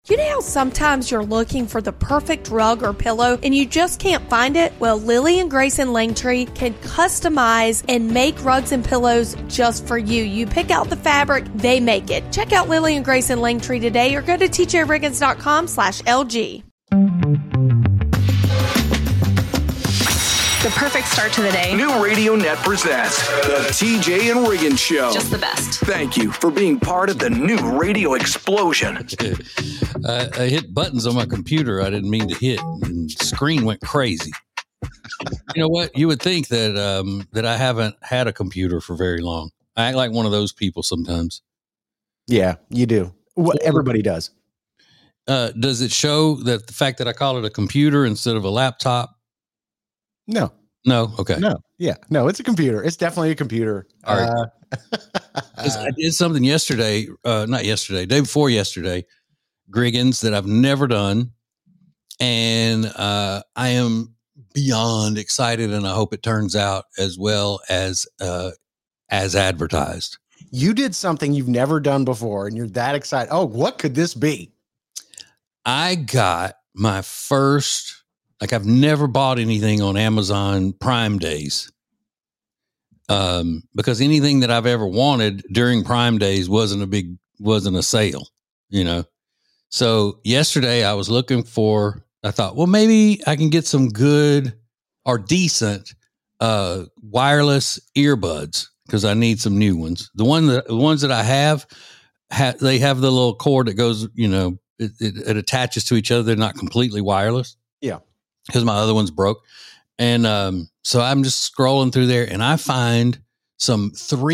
You know how sometimes you're looking for the perfect rug or pillow and you just can't find it? Well, Lily and Grace and Langtree can customize and make rugs and pillows just for you. You pick out the fabric, they make it. Check out Lily and Grace and Langtree today or go to tjriggins.com/LG. The perfect start to the day. New Radio Net presents the TJ and Riggins Show. Just the best. Thank you for being part of the new radio explosion. I hit buttons on my computer I didn't mean to hit, and the screen went crazy. You know what? You would think that that I haven't had a computer for very long. I act like one of those people sometimes. Yeah, you do. What everybody does. Does it show that the fact that I call it a computer instead of a laptop? No. Okay. No. Yeah. No, it's a computer. It's definitely a computer. All right. I did something yesterday, not yesterday, day before yesterday, Griggins, that I've never done. And I am beyond excited, and I hope it turns out as well as advertised. You did something you've never done before, and you're that excited. Oh, what could this be? I got my first... I've never bought anything on Amazon Prime Days, because anything that I've ever wanted during Prime Days wasn't a sale, you know? So yesterday I was looking I thought, well, maybe I can get some good or decent, wireless earbuds, because I need some new ones. The ones that I have, they have the little cord that goes, you know, it attaches to each other. They're not completely wireless. Yeah. Because my other one's broke. And so I'm just scrolling through there, and I find some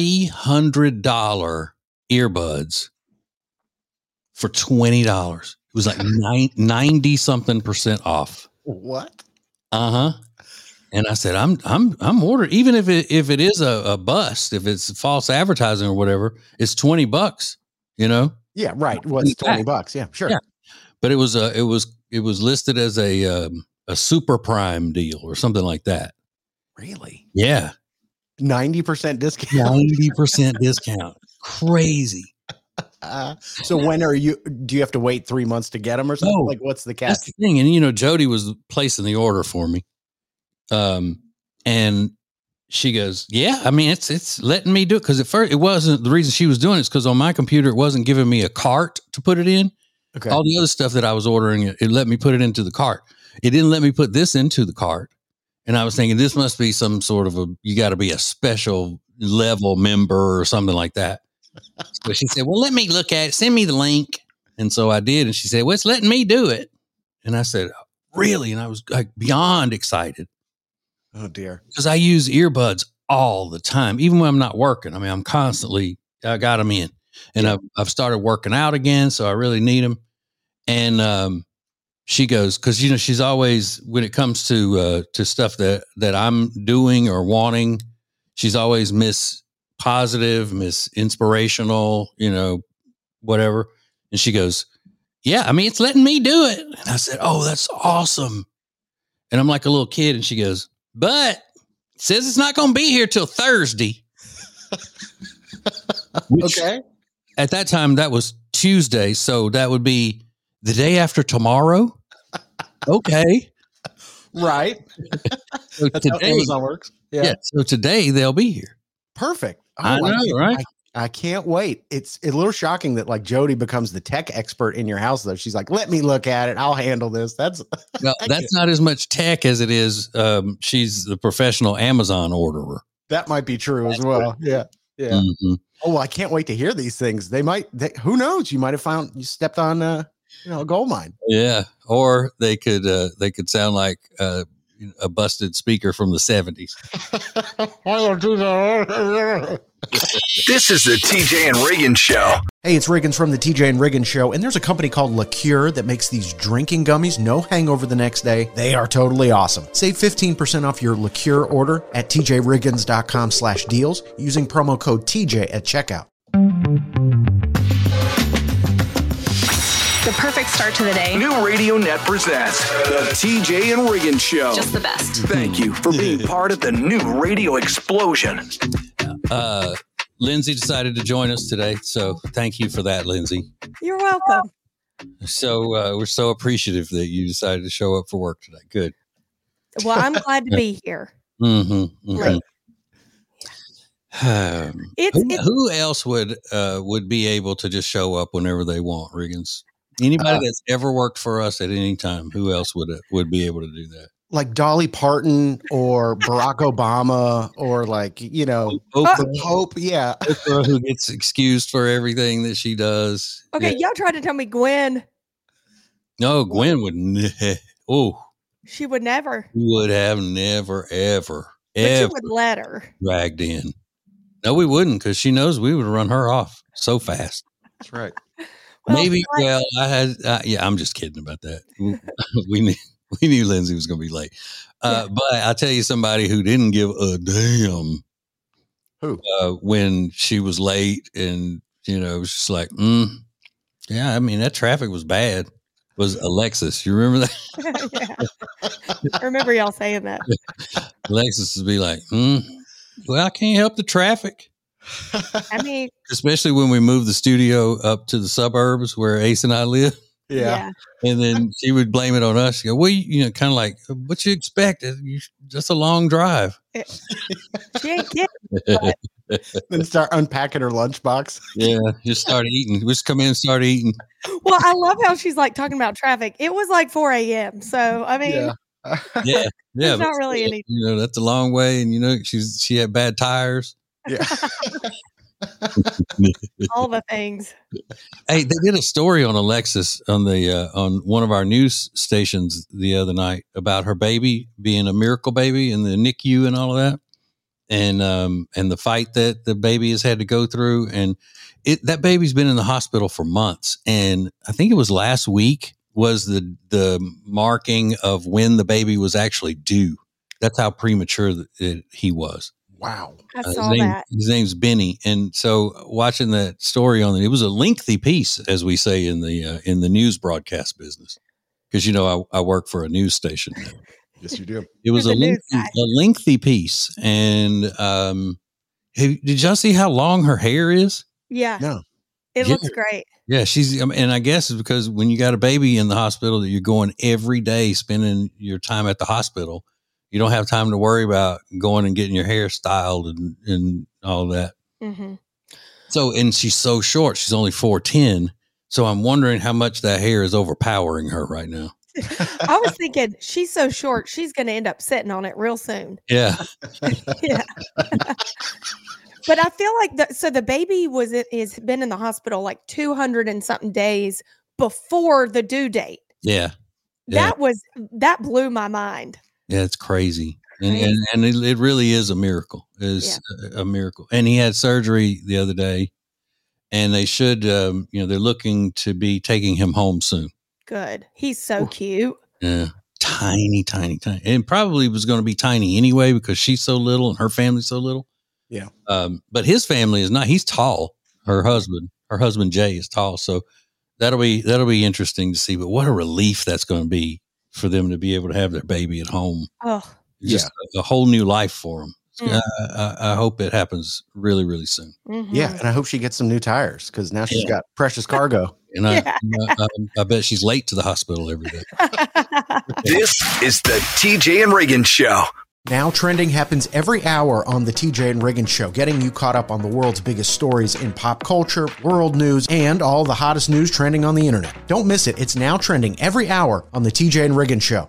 $300 earbuds for $20. It was like 90-something% off. What? Uh-huh. And I said, I'm ordering, even if it is a bust, if it's false advertising or whatever, it's $20, you know? Yeah, right. Well, it's $20. Yeah, sure. Yeah. But it was listed as a super prime deal or something like that. Really? Yeah. 90% discount. 90% discount. Crazy. So do you have to wait 3 months to get them or something? Like, what's the catch? That's the thing. And, you know, Jody was placing the order for me. And she goes, yeah, I mean, it's letting me do it. Cause at first it wasn't, the reason she was doing it is because on my computer, it wasn't giving me a cart to put it in. Okay. All the other stuff that I was ordering, it let me put it into the cart. It didn't let me put this into the cart. And I was thinking this must be some sort of you got to be a special level member or something like that. So she said, well, let me look at it. Send me the link. And so I did. And she said, well, it's letting me do it. And I said, really? And I was like beyond excited. Oh, dear. Because I use earbuds all the time, even when I'm not working. I mean, I got them in. And I've started working out again, so I really need them. And she goes, because, you know, she's always, when it comes to stuff that I'm doing or wanting, she's always Miss Positive, Miss Inspirational, you know, whatever. And she goes, yeah, I mean, it's letting me do it. And I said, oh, that's awesome. And I'm like a little kid. And she goes, but it says it's not going to be here till Thursday. Okay. At that time, that was Tuesday. So that would be the day after tomorrow. Okay. Right. So that's how Amazon works. Yeah. So today they'll be here. Perfect. Oh, I know, right? I can't wait. It's a little shocking that like Jody becomes the tech expert in your house, though. She's like, let me look at it. I'll handle this. That's not as much tech as it is. She's the professional Amazon orderer. That might be true as well. Yeah. Yeah. Mm-hmm. Oh, well, I can't wait to hear these things. Who knows? You might have stepped on a gold mine. Yeah. Or they could sound like a busted speaker from the 70s. This is the TJ and Riggins Show. Hey, it's Riggins from the TJ and Riggins Show, and there's a company called Liqueur that makes these drinking gummies, no hangover the next day. They are totally awesome. Save 15% off your Liqueur order at tjriggins.com/deals using promo code TJ at checkout. The perfect start to the day. New Radio Net presents the TJ and Riggins Show. Just the best. Thank you for being part of the new radio explosion. Lindsay decided to join us today, so thank you for that, Lindsay. You're welcome. So we're so appreciative that you decided to show up for work today. Good. Well, I'm glad to be here. Mm-hmm, Like, who else would be able to just show up whenever they want, Riggins? Anybody that's ever worked for us at any time, who else would be able to do that? Like Dolly Parton or Barack Obama or like, Oprah, the Pope. Yeah. Oprah, who gets excused for everything that she does. Okay, y'all tried to tell me Gwen. No, Gwen would. She would never. Would have never, ever, But ever you would let her. dragged in. No, we wouldn't, because she knows we would run her off so fast. That's right. Well, Maybe. Well, I had. I'm just kidding about that. We knew Lindsay was going to be late. But I'll tell you somebody who didn't give a damn. Who? When she was late, and it was just like, yeah. I mean, that traffic was bad. Was Alexis? You remember that? Yeah. I remember y'all saying that. Alexis would be like, well, I can't help the traffic. I mean, especially when we moved the studio up to the suburbs where Ace and I live. Yeah. And then she would blame it on us. She go, well, kind of like, what you expect? Just a long drive. She ain't kidding. Then start unpacking her lunchbox. Yeah, just start eating. We just come in and start eating. Well, I love how she's like talking about traffic. It was like 4 a.m. So, I mean, yeah. There's not really any. That's a long way. And, she had bad tires. Yeah. All the things. Hey, they did a story on Alexis on one of our news stations the other night about her baby being a miracle baby in the NICU and all of that, and the fight that the baby has had to go through, and that baby's been in the hospital for months, and I think it was last week was the marking of when the baby was actually due. That's how premature he was. Wow. I saw that. His name's Benny. And so watching that story it was a lengthy piece, as we say in the news broadcast business. Because, I work for a news station. Yes, you do. It was a lengthy piece. And did y'all see how long her hair is? Yeah. No. It looks great. Yeah, and I guess it's because when you got a baby in the hospital that you're going every day, spending your time at the hospital, you don't have time to worry about going and getting your hair styled and all that. Mm-hmm. So, and she's so short, she's only 4'10". So I'm wondering how much that hair is overpowering her right now. I was thinking she's so short, she's going to end up sitting on it real soon. Yeah. Yeah. But I feel like the baby has been in the hospital like 200 and something days before the due date. Yeah. That blew my mind. Yeah, it's crazy. And it really is a miracle. It's a miracle. And he had surgery the other day, and they should, they're looking to be taking him home soon. Good. He's so cute. Yeah. Tiny, tiny, tiny. And probably was going to be tiny anyway because she's so little and her family's so little. Yeah. But his family is not. He's tall. Her husband Jay is tall. So that'll be interesting to see. But what a relief that's going to be for them to be able to have their baby at home. Oh, just a whole new life for them. Mm. I hope it happens really, really soon. Mm-hmm. Yeah, and I hope she gets some new tires because now she's got precious cargo. And I bet she's late to the hospital every day. This is the TJ and Reagan Show. Now Trending happens every hour on the TJ and Reagan Show, getting you caught up on the world's biggest stories in pop culture, world news, and all the hottest news trending on the internet. Don't miss it. It's Now Trending every hour on the TJ and Reagan Show.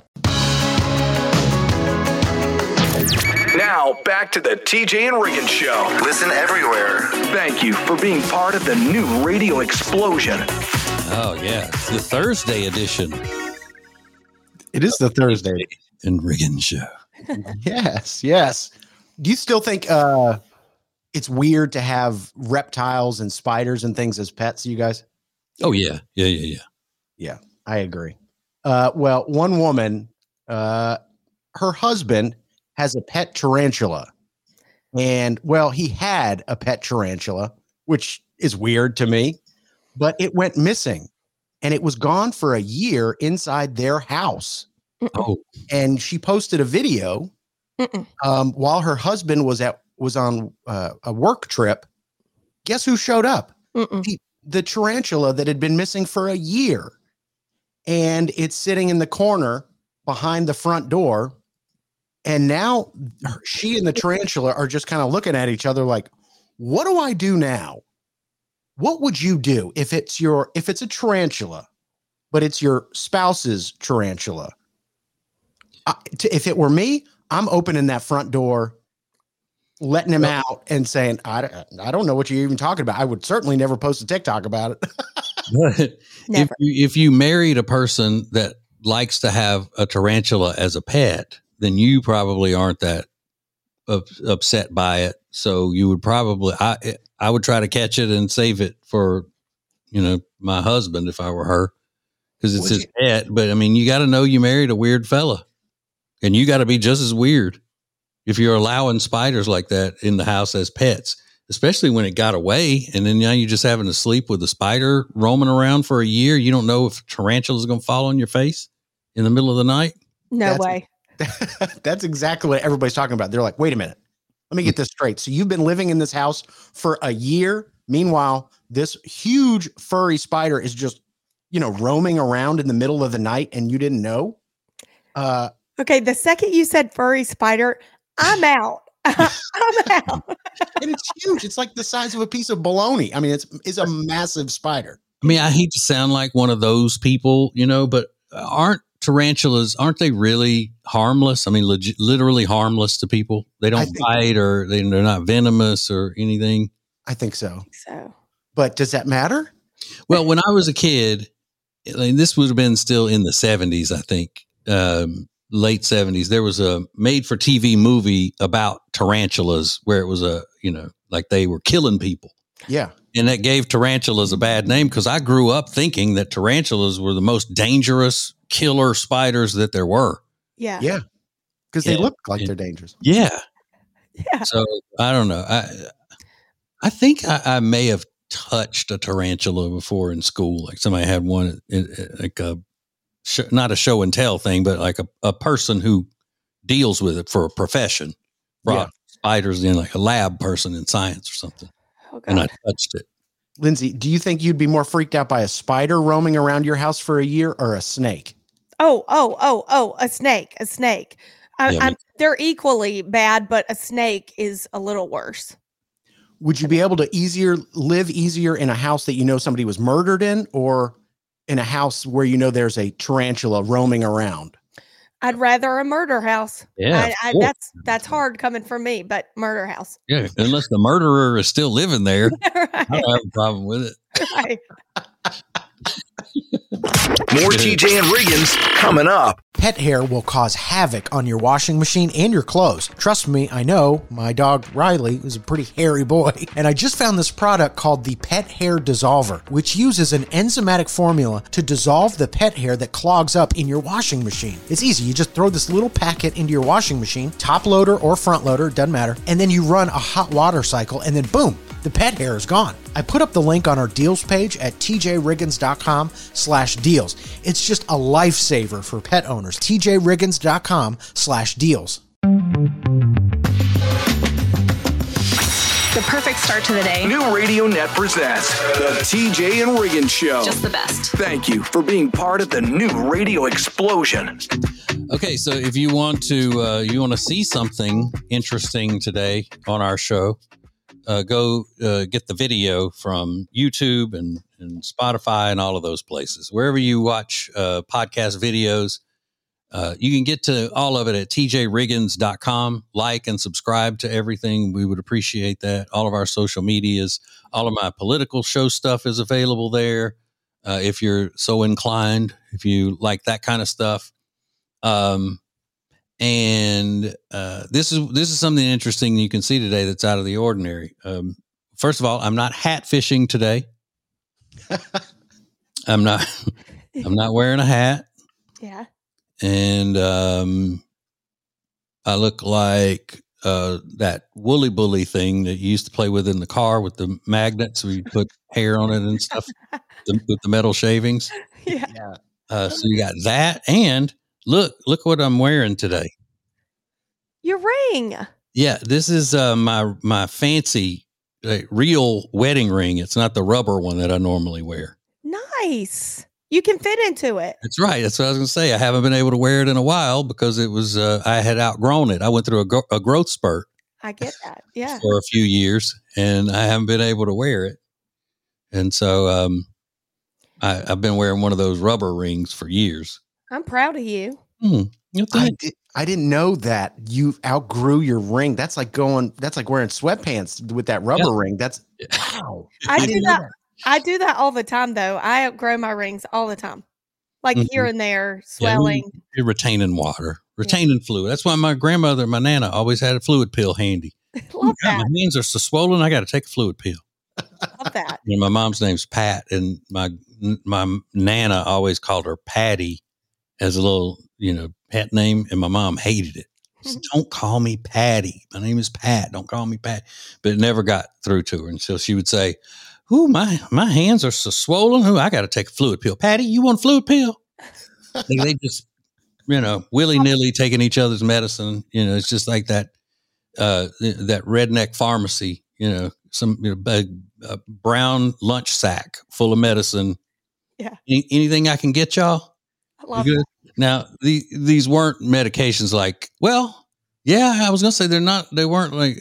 Now, back to the TJ and Reagan Show. Listen everywhere. Thank you for being part of the new radio explosion. Oh, yeah. It's the Thursday edition. It is the Thursday and Reagan Show. Yes. Do you still think it's weird to have reptiles and spiders and things as pets, you guys? Oh, yeah. Yeah, I agree. Well, one woman, her husband has a pet tarantula. And, well, he had a pet tarantula, which is weird to me, but it went missing. And it was gone for a year inside their house. Oh, and she posted a video while her husband was on a work trip. Guess who showed up? The tarantula that had been missing for a year. and it's sitting in the corner behind the front door. And now she and the tarantula are just kind of looking at each other like, what do I do now? What would you do if it's a tarantula, but it's your spouse's tarantula? If it were me, I'm opening that front door, letting him out and saying, I don't know what you're even talking about. I would certainly never post a TikTok about it. But if you married a person that likes to have a tarantula as a pet, then you probably aren't that upset by it. So you would probably, I would try to catch it and save it for, my husband if I were her, because it's his pet. But I mean, you got to know you married a weird fella, and you got to be just as weird if you're allowing spiders like that in the house as pets, especially when it got away. And then now you're just having to sleep with a spider roaming around for a year. You don't know if a tarantula is going to fall on your face in the middle of the night. No way. That's exactly what everybody's talking about. They're like, wait a minute. Let me get this straight. So you've been living in this house for a year. Meanwhile, this huge furry spider is just, roaming around in the middle of the night and you didn't know? Okay. The second you said furry spider, I'm out. I'm out. And it's huge. It's like the size of a piece of bologna. I mean, it's a massive spider. I mean, I hate to sound like one of those people, but aren't tarantulas, aren't they really harmless? I mean, literally harmless to people. They don't bite, or they're not venomous or anything. I think so. So, but does that matter? Well, when I was a kid, this would have been still in the 70s, I think, late 70s. There was a made-for-TV movie about tarantulas where it was like they were killing people. Yeah. And that gave tarantulas a bad name, because I grew up thinking that tarantulas were the most dangerous killer spiders that there were. Yeah. Yeah. Because they look like they're dangerous. Yeah. Yeah. So I don't know. I think I may have touched a tarantula before in school. Like somebody had one, like not a show and tell thing, but like a person who deals with it for a profession brought spiders in, like a lab person in science or something. Oh, God. And I touched it. Lindsay, do you think you'd be more freaked out by a spider roaming around your house for a year or a snake? Oh, a snake. They're equally bad, but a snake is a little worse. Would you be able to live easier in a house that somebody was murdered in, or in a house where there's a tarantula roaming around? I'd rather a murder house. Yeah, that's hard coming from me, but murder house. Yeah, unless the murderer is still living there, Right. I don't have a problem with it. Right. More TJ and Riggins coming up. Pet hair will cause havoc on your washing machine and your clothes. Trust me, I know. My dog Riley is a pretty hairy boy. And I just found this product called the Pet Hair Dissolver, which uses an enzymatic formula to dissolve the pet hair that clogs up in your washing machine. It's easy. You just throw this little packet into your washing machine, top loader or front loader, doesn't matter. And then you run a hot water cycle, and then boom, the pet hair is gone. I put up the link on our deals page at tjriggins.com/deals. It's just a lifesaver for pet owners. tjriggins.com/deals. The perfect start to the day. New Radio Net presents the TJ and Riggins Show. Just the best. Thank you for being part of the new radio explosion. Okay, so if you want to see something interesting today on our show, go get the video from YouTube and Spotify and all of those places. Wherever you watch podcast videos, you can get to all of it at tjriggins.com. Like and subscribe to everything. We would appreciate that. All of our social medias, all of my political show stuff is available there. If you're so inclined, if you like that kind of stuff. And this is something interesting you can see today that's out of the ordinary. First of all, I'm not hat fishing today. I'm not wearing a hat. Yeah. And I look like that woolly bully thing that you used to play with in the car with the magnets where you put hair on it and stuff with the metal shavings. Yeah. So you got that, and look what I'm wearing today. Your ring. Yeah, this is my fancy real wedding ring. It's not the rubber one that I normally wear. Nice. You can fit into it. That's right. That's what I was going to say. I haven't been able to wear it in a while because it was, I had outgrown it. I went through a growth spurt. I get that. Yeah. For a few years, and I haven't been able to wear it. And so I've been wearing one of those rubber rings for years. I'm proud of you. I didn't know that you outgrew your ring. That's like wearing sweatpants with that rubber ring. That's wow. I do that. I do that all the time, though. I outgrow my rings all the time, like here and there, swelling. Yeah, you're retaining water, retaining fluid. That's why my grandmother, my Nana, always had a fluid pill handy. Love that. My hands are so swollen, I got to take a fluid pill. Love that. And my mom's name's Pat, and my Nana always called her Patty as a little, pet name, and my mom hated it. She said, "Don't call me Patty. My name is Pat. Don't call me Pat." But it never got through to her until she would say, "Ooh, my hands are so swollen. Ooh, I got to take a fluid pill. Patty, you want a fluid pill?" They just, willy-nilly taking each other's medicine. It's just like that redneck pharmacy, some a brown lunch sack full of medicine. Yeah. Anything I can get y'all? I love that. Now, these weren't medications like, I was going to say they weren't like,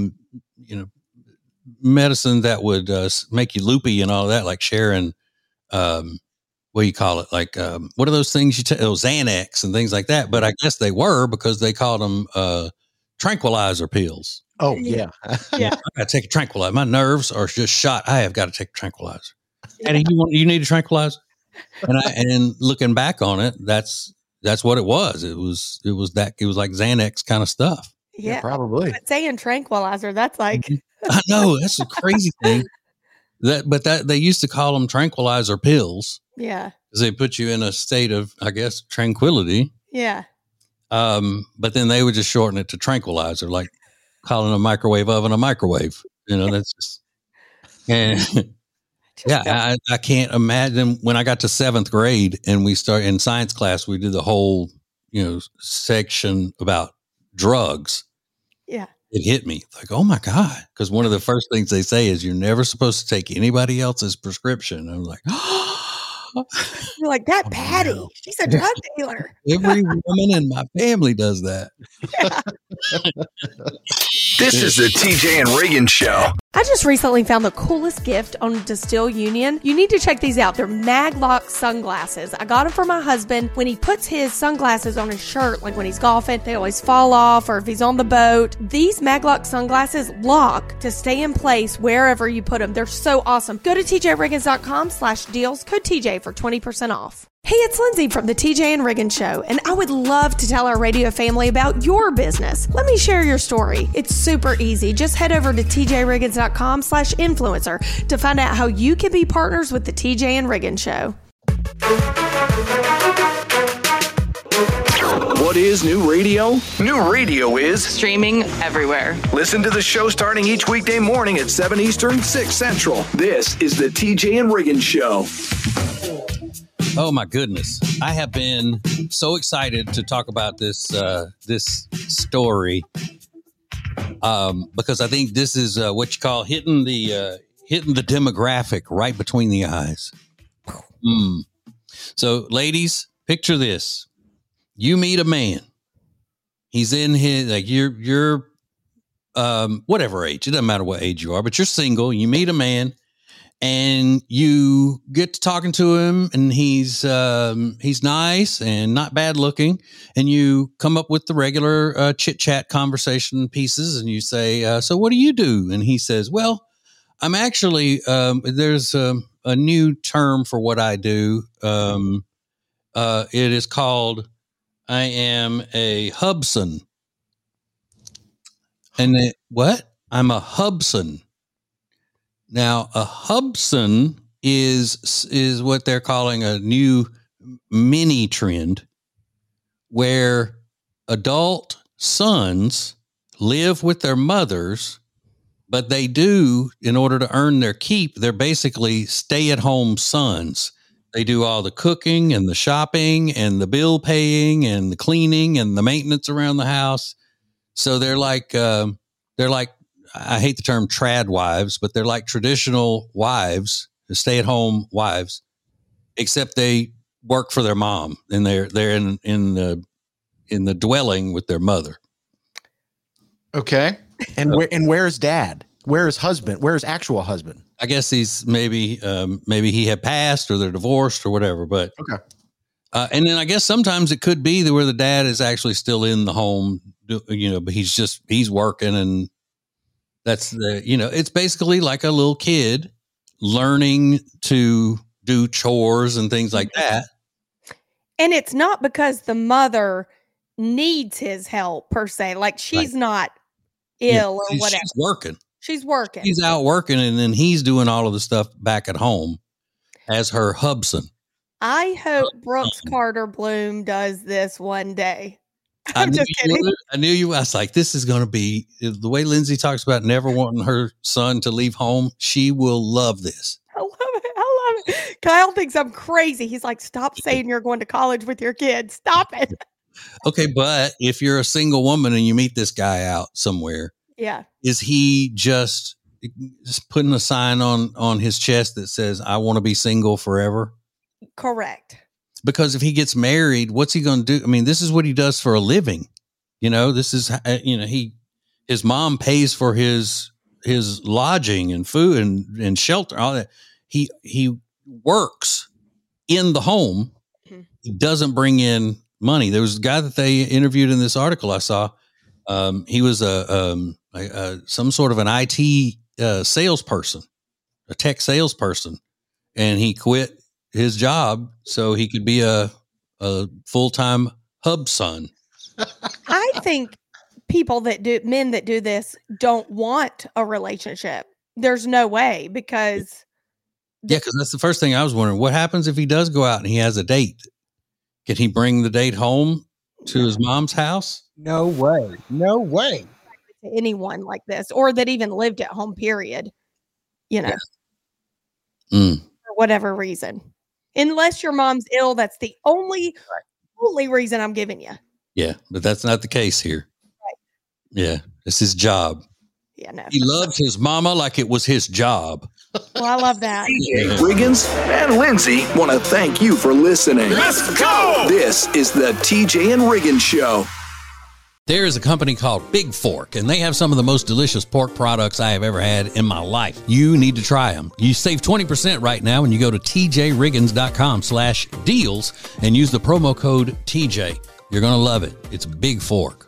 medicine that would make you loopy and all that, like sharing, what do you call it? Like, what are those things you take? Xanax and things like that. But I guess they were because they called them tranquilizer pills. Oh, yeah. Yeah. I got to take a tranquilizer. My nerves are just shot. I have got to take a tranquilizer. And you need a tranquilizer? And looking back on it, that's what it was. It was like Xanax kind of stuff. Yeah, probably. But saying tranquilizer, that's like I know, that's a crazy thing. That they used to call them tranquilizer pills. Yeah. Because they put you in a state of, I guess, tranquility. Yeah. But then they would just shorten it to tranquilizer, like calling a microwave oven a microwave. That's just yeah, I can't imagine when I got to 7th grade and we started in science class, we did the whole, section about drugs. Yeah. It hit me like, oh my God. Because one of the first things they say is you're never supposed to take anybody else's prescription. I'm like, you're like, that Patty, no. She's a drug dealer. Every woman in my family does that. Yeah. This is the TJ and Reagan Show. I just recently found the coolest gift on Distill Union. You need to check these out. They're Maglock sunglasses. I got them for my husband. When he puts his sunglasses on his shirt, like when he's golfing, they always fall off, or if he's on the boat. These Maglock sunglasses lock to stay in place wherever you put them. They're so awesome. Go to tjriggins.com/deals, code TJ for 20% off. Hey, it's Lindsay from the TJ and Riggins Show, and I would love to tell our radio family about your business. Let me share your story. It's super easy. Just head over to tjriggins.com/influencer to find out how you can be partners with the TJ and Riggins Show. What is new radio? New radio is Streaming everywhere. listen to the show starting each weekday morning at 7 Eastern, 6 Central. This is the TJ and Riggins Show. Oh my goodness. I have been so excited to talk about this story because I think this is what you call hitting the demographic right between the eyes. So ladies, picture this. You meet a man. He's in his, like you're whatever age. It doesn't matter what age you are, but you're single. You meet a man. And you get to talking to him, and he's nice and not bad looking. And you come up with the regular chit chat conversation pieces, and you say, "So what do you do?" And he says, "Well, I'm actually there's a new term for what I do. It is called I am a Hubson." And what? I'm a Hubson. Now, a Hubson is what they're calling a new mini trend where adult sons live with their mothers, but they do, in order to earn their keep, they're basically stay-at-home sons. They do all the cooking and the shopping and the bill paying and the cleaning and the maintenance around the house. So they're like I hate the term trad wives, but they're like traditional wives, stay-at-home wives. except they work for their mom and they're in the dwelling with their mother. Okay. And where's dad? Where's husband? Where's actual husband? I guess he's maybe he had passed or they're divorced or whatever. But okay. And then I guess sometimes it could be where the dad is actually still in the home, but he's working, and that's it's basically like a little kid learning to do chores and things like that. And it's not because the mother needs his help per se. Like she's not ill or whatever. She's working. She's out working, and then he's doing all of the stuff back at home as her hubson. I hope Brooks Carter Bloom does this one day. I'm just kidding. I knew you. I was like, this is going to be the way Lindsay talks about never wanting her son to leave home. She will love this. I love it. Kyle thinks I'm crazy. He's like, stop saying you're going to college with your kids. Stop it. Okay, but if you're a single woman and you meet this guy out somewhere, is he just putting a sign on his chest that says, I want to be single forever? Correct. Because if he gets married, what's he going to do? I mean, this is what he does for a living. This is, his mom pays for his lodging and food and shelter, all that. He works in the home. Mm-hmm. He doesn't bring in money. There was a guy that they interviewed in this article I saw. He was some sort of an IT salesperson, a tech salesperson, and he quit his job so he could be a full-time hubson. I think men that do this don't want a relationship. There's no way because that's the first thing I was wondering. What happens if he does go out and he has a date? Can he bring the date home to his mom's house? No way. To anyone like this, or that even lived at home, period. For whatever reason. Unless your mom's ill, that's the only reason I'm giving you. Yeah, but that's not the case here. Right. Yeah, it's his job. Yeah, no. He loved his mama like it was his job. Well, I love that. TJ Riggins and Lindsay want to thank you for listening. Let's go! This is the TJ and Riggins Show. There is a company called Big Fork, and they have some of the most delicious pork products I have ever had in my life. You need to try them. You save 20% right now when you go to tjriggins.com/deals and use the promo code TJ. You're going to love it. It's Big Fork.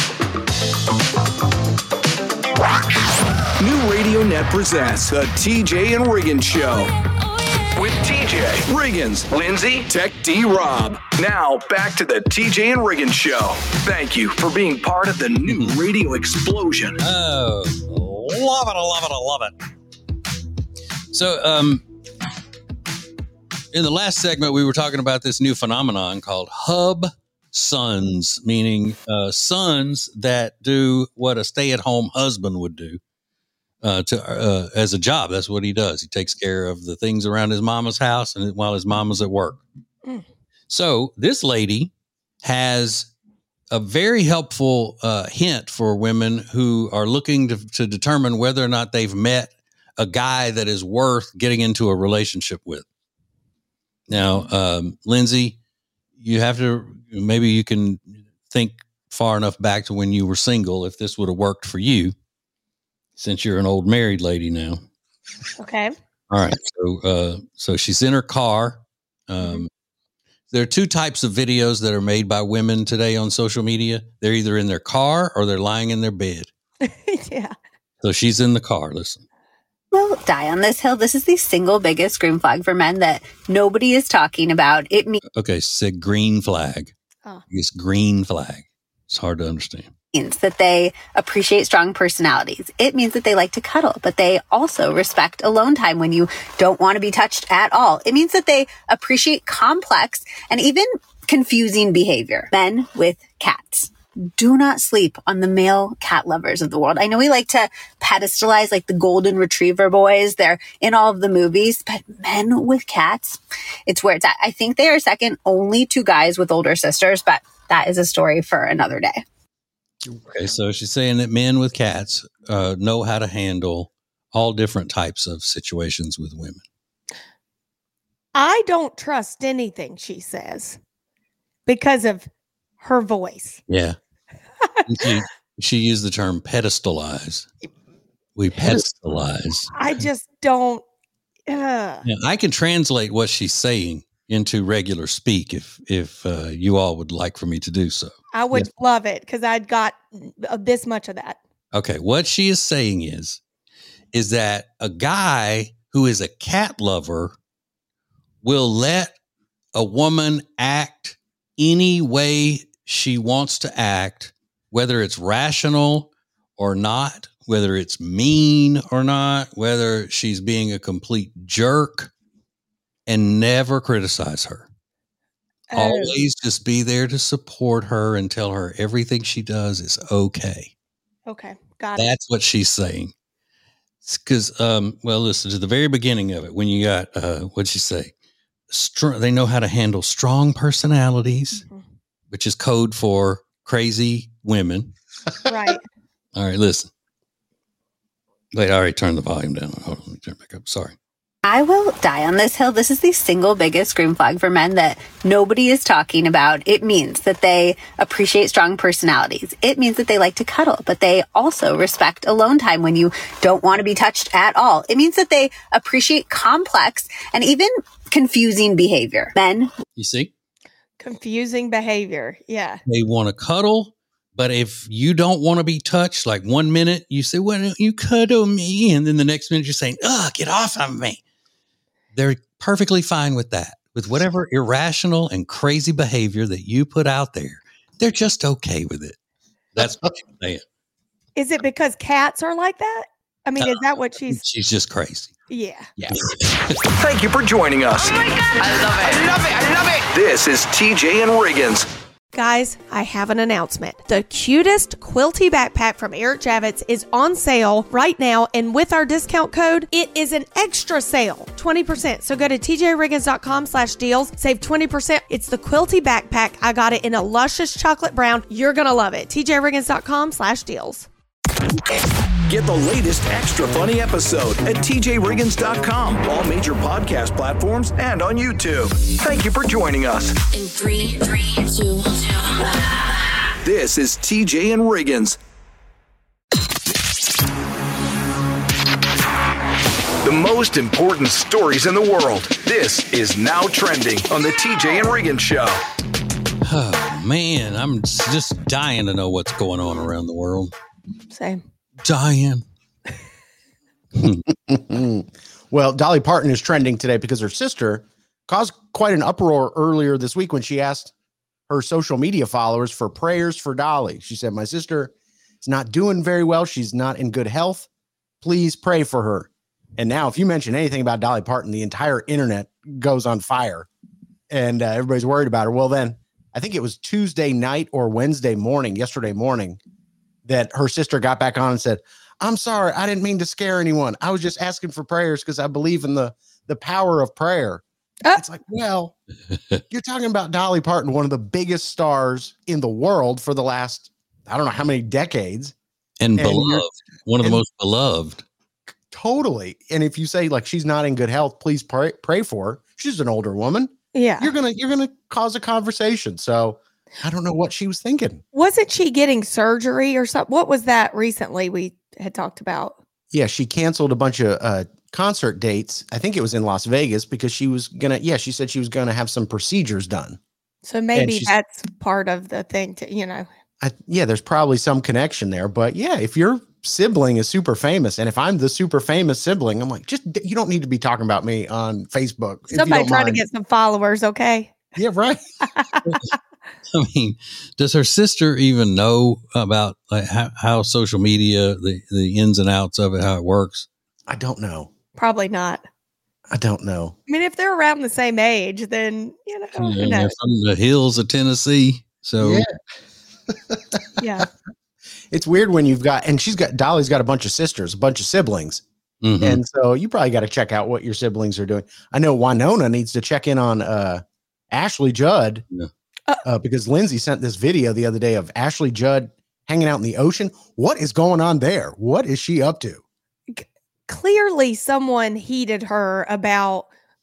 New Radio Net presents the TJ and Riggins Show. With TJ, Riggins, Lindsay, Tech D-Rob. Now, back to the TJ and Riggins Show. Thank you for being part of the new radio explosion. Oh, love it, I love it, I love it. So, in the last segment, we were talking about this new phenomenon called hub sons, meaning sons that do what a stay-at-home husband would do. As a job. That's what he does. He takes care of the things around his mama's house and while his mama's at work. So this lady has a very helpful hint for women who are looking to determine whether or not they've met a guy that is worth getting into a relationship with. Now, Lindsay, maybe you can think far enough back to when you were single, if this would have worked for you. Since you're an old married lady now. Okay. All right. So she's in her car. There are two types of videos that are made by women today on social media. They're either in their car or they're lying in their bed. Yeah. So she's in the car. Listen. We'll die on this hill. This is the single biggest green flag for men that nobody is talking about. Okay. She said green flag. Oh. It's green flag. It's hard to understand. Means that they appreciate strong personalities. It means that they like to cuddle, but they also respect alone time when you don't want to be touched at all. It means that they appreciate complex and even confusing behavior. Men with cats. Do not sleep on the male cat lovers of the world. I know we like to pedestalize like the golden retriever boys. They're in all of the movies, but men with cats, it's where it's at. I think they are second only to guys with older sisters, but that is a story for another day. Okay, so she's saying that men with cats know how to handle all different types of situations with women. I don't trust anything she says because of her voice. Yeah. She used the term pedestalize. We pedestalize. I just don't. Yeah, I can translate what she's saying into regular speak if you all would like for me to do so. I would love it because I'd got this much of that. Okay, what she is saying is that a guy who is a cat lover will let a woman act any way she wants to act, whether it's rational or not, whether it's mean or not, whether she's being a complete jerk, and never criticize her. Always just be there to support her and tell her everything she does is okay. Okay, got it. That's what she's saying. Because, well, listen to the very beginning of it when you got, what'd she say? They know how to handle strong personalities, which is code for crazy women. Right. All right, listen. Wait, I already turned the volume down. Hold on, let me turn it back up. Sorry. I will die on this hill. This is the single biggest green flag for men that nobody is talking about. It means that they appreciate strong personalities. It means that they like to cuddle, but they also respect alone time when you don't want to be touched at all. It means that they appreciate complex and even confusing behavior. Men. You see? Confusing behavior. Yeah. They want to cuddle. But if you don't want to be touched, like 1 minute you say, "Why don't you cuddle me?" And then the next minute you're saying, "Ugh, get off of me." They're perfectly fine with that, with whatever irrational and crazy behavior that you put out there. They're just okay with it. That's what she's saying. Is it because cats are like that? I mean, is that what she's just crazy. Yeah. Thank you for joining us. Oh my God. I love it. This is TJ and Riggins. Guys, I have an announcement. The cutest quilty backpack from Eric Javits is on sale right now, and with our discount code, it is an extra sale, 20%. So go to tjriggins.com/deals, save 20%. It's the quilty backpack. I got it in a luscious chocolate brown. You're going to love it. tjriggins.com/deals. Get the latest extra funny episode at tjriggins.com, all major podcast platforms, and on YouTube. Thank you for joining us. In 3, 2, 1. This is TJ and Riggins. The most important stories in the world. This is Now Trending on the TJ and Riggins Show. Oh, man, I'm just dying to know what's going on around the world. Same. Dying. Well, Dolly Parton is trending today because her sister caused quite an uproar earlier this week when she asked her social media followers for prayers for Dolly. She said, "My sister is not doing very well. She's not in good health. Please pray for her." And now if you mention anything about Dolly Parton, the entire internet goes on fire and everybody's worried about her. Well, then I think it was Tuesday night or yesterday morning, that her sister got back on and said, "I'm sorry, I didn't mean to scare anyone. I was just asking for prayers because I believe in the power of prayer." It's like, well, you're talking about Dolly Parton, one of the biggest stars in the world for the last, I don't know how many decades. And beloved, one of the most beloved. Totally. And if you say like she's not in good health, please pray for her. She's an older woman. Yeah. You're gonna cause a conversation. So I don't know what she was thinking. Wasn't she getting surgery or something? What was that recently we had talked about? Yeah, she canceled a bunch of concert dates. I think it was in Las Vegas because she said she was going to have some procedures done. So maybe that's part of the thing to, there's probably some connection there. But yeah, if your sibling is super famous and if I'm the super famous sibling, I'm like, you don't need to be talking about me on Facebook. Somebody trying to get some followers, okay? Yeah, right. I mean, does her sister even know about like how social media, the ins and outs of it, how it works? I don't know. Probably not. I don't know. I mean, if they're around the same age, then, who knows? They're from the hills of Tennessee. So, yeah. It's weird when Dolly's got a bunch of sisters, a bunch of siblings. Mm-hmm. And so you probably got to check out what your siblings are doing. I know Winona needs to check in on Ashley Judd. Yeah. Because Lindsay sent this video the other day of Ashley Judd hanging out in the ocean. What is going on there? What is she up to? Clearly someone heated her about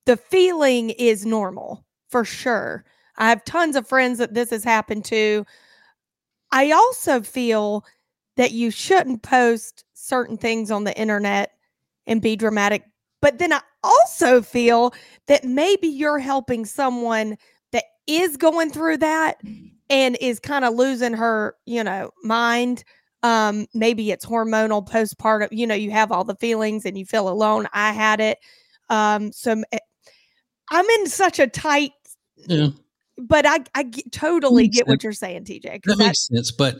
the feeling is normal for sure. I have tons of friends that this has happened to. I also feel that you shouldn't post certain things on the internet and be dramatic. But then I also feel that maybe you're helping someone that is going through that and is kind of losing her, mind. Maybe it's hormonal postpartum, you have all the feelings and you feel alone. I had it. So I'm in such a tight, but I totally get what you're saying, TJ. That makes sense. But,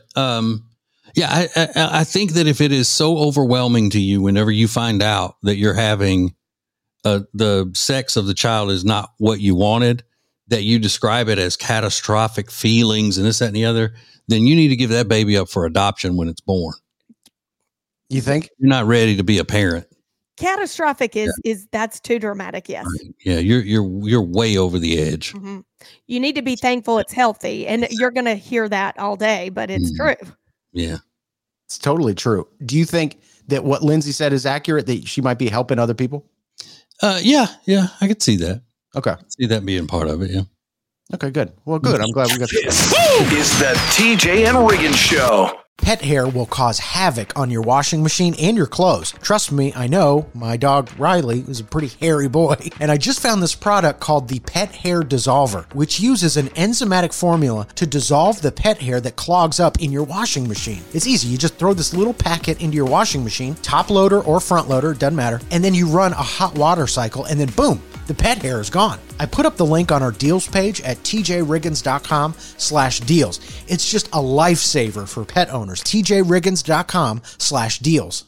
I think that if it is so overwhelming to you, whenever you find out that you're having the sex of the child is not what you wanted, that you describe it as catastrophic feelings and this, that, and the other, then you need to give that baby up for adoption when it's born. You think? You're not ready to be a parent. Catastrophic is that's too dramatic. Yes. Right. Yeah. You're way over the edge. Mm-hmm. You need to be thankful it's healthy, and you're going to hear that all day, but it's true. Yeah. It's totally true. Do you think that what Lindsay said is accurate, that she might be helping other people? Yeah, I could see that. Okay. See that being part of it. Yeah. Okay, good. Well, good. I'm glad we got this. Is the TJ and Riggins Show. Pet hair will cause havoc on your washing machine and your clothes. Trust me, I know. My dog Riley is a pretty hairy boy. And I just found this product called the Pet Hair Dissolver, which uses an enzymatic formula to dissolve the pet hair that clogs up in your washing machine. It's easy. You just throw this little packet into your washing machine, top loader or front loader, doesn't matter. And then you run a hot water cycle and then boom, the pet hair is gone. I put up the link on our deals page at tjriggins.com/deals. It's just a lifesaver for pet owners. tjriggins.com/deals.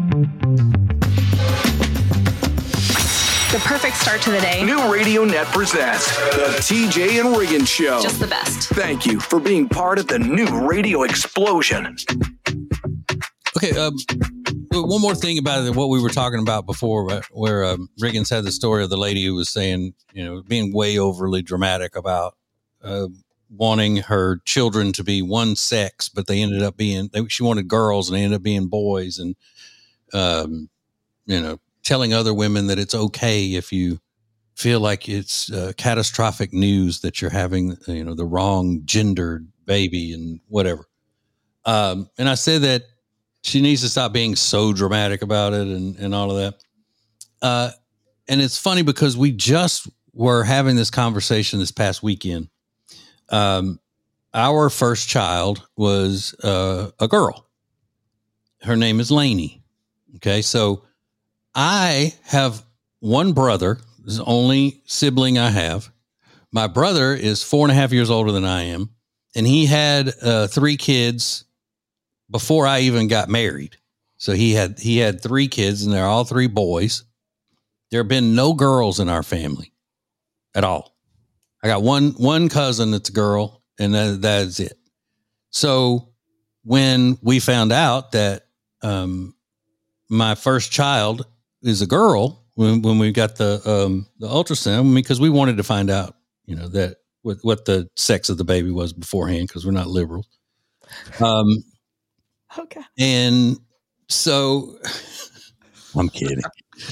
The perfect start to the day. New Radio Net presents the TJ and Riggins Show. Just the best. Thank you for being part of the new radio explosion. Okay, one more thing about what we were talking about before, where Riggins had the story of the lady who was saying, being way overly dramatic about wanting her children to be one sex, but they ended up she wanted girls and they ended up being boys, and telling other women that it's okay if you feel like it's catastrophic news that you're having, the wrong gendered baby and whatever. And I said that she needs to stop being so dramatic about it and all of that. And it's funny because we just were having this conversation this past weekend. Our first child was a girl. Her name is Lainey. Okay, so I have one brother. This is the only sibling I have. My brother is 4.5 years older than I am, and he had 3 kids before I even got married. So he had 3 kids, and they're all 3 boys. There have been no girls in our family at all. I got one cousin that's a girl, and that's it. So when we found out that my first child is a girl, when we got the ultrasound, because we wanted to find out, that what the sex of the baby was beforehand, because we're not liberals. Okay. And so I'm kidding.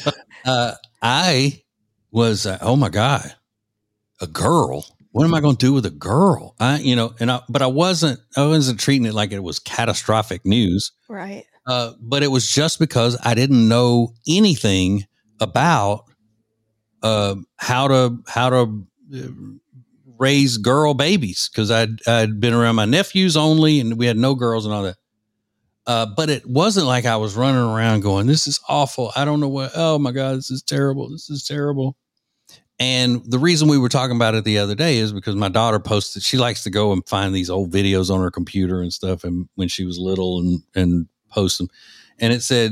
I was, oh my God, a girl. What am I going to do with a girl? But I wasn't treating it like it was catastrophic news. Right. But it was just because I didn't know anything about how to raise girl babies, because I'd been around my nephews only, and we had no girls and all that. But it wasn't like I was running around going, this is awful. I don't know what, oh my God, this is terrible. This is terrible. And the reason we were talking about it the other day is because my daughter posted, she likes to go and find these old videos on her computer and stuff, and when she was little and post them. And it said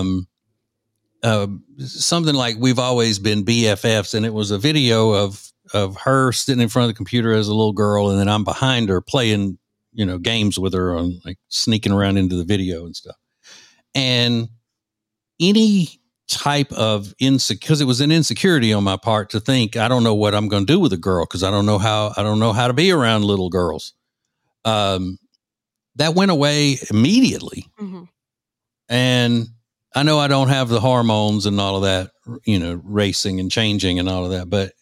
something like, we've always been BFFs. And it was a video of her sitting in front of the computer as a little girl, and then I'm behind her playing games with her, on like sneaking around into the video and stuff. And any type of because it was an insecurity on my part to think, I don't know what I'm going to do with a girl, because I don't know how to be around little girls. That went away immediately. Mm-hmm. And I know I don't have the hormones and all of that, racing and changing and all of that, but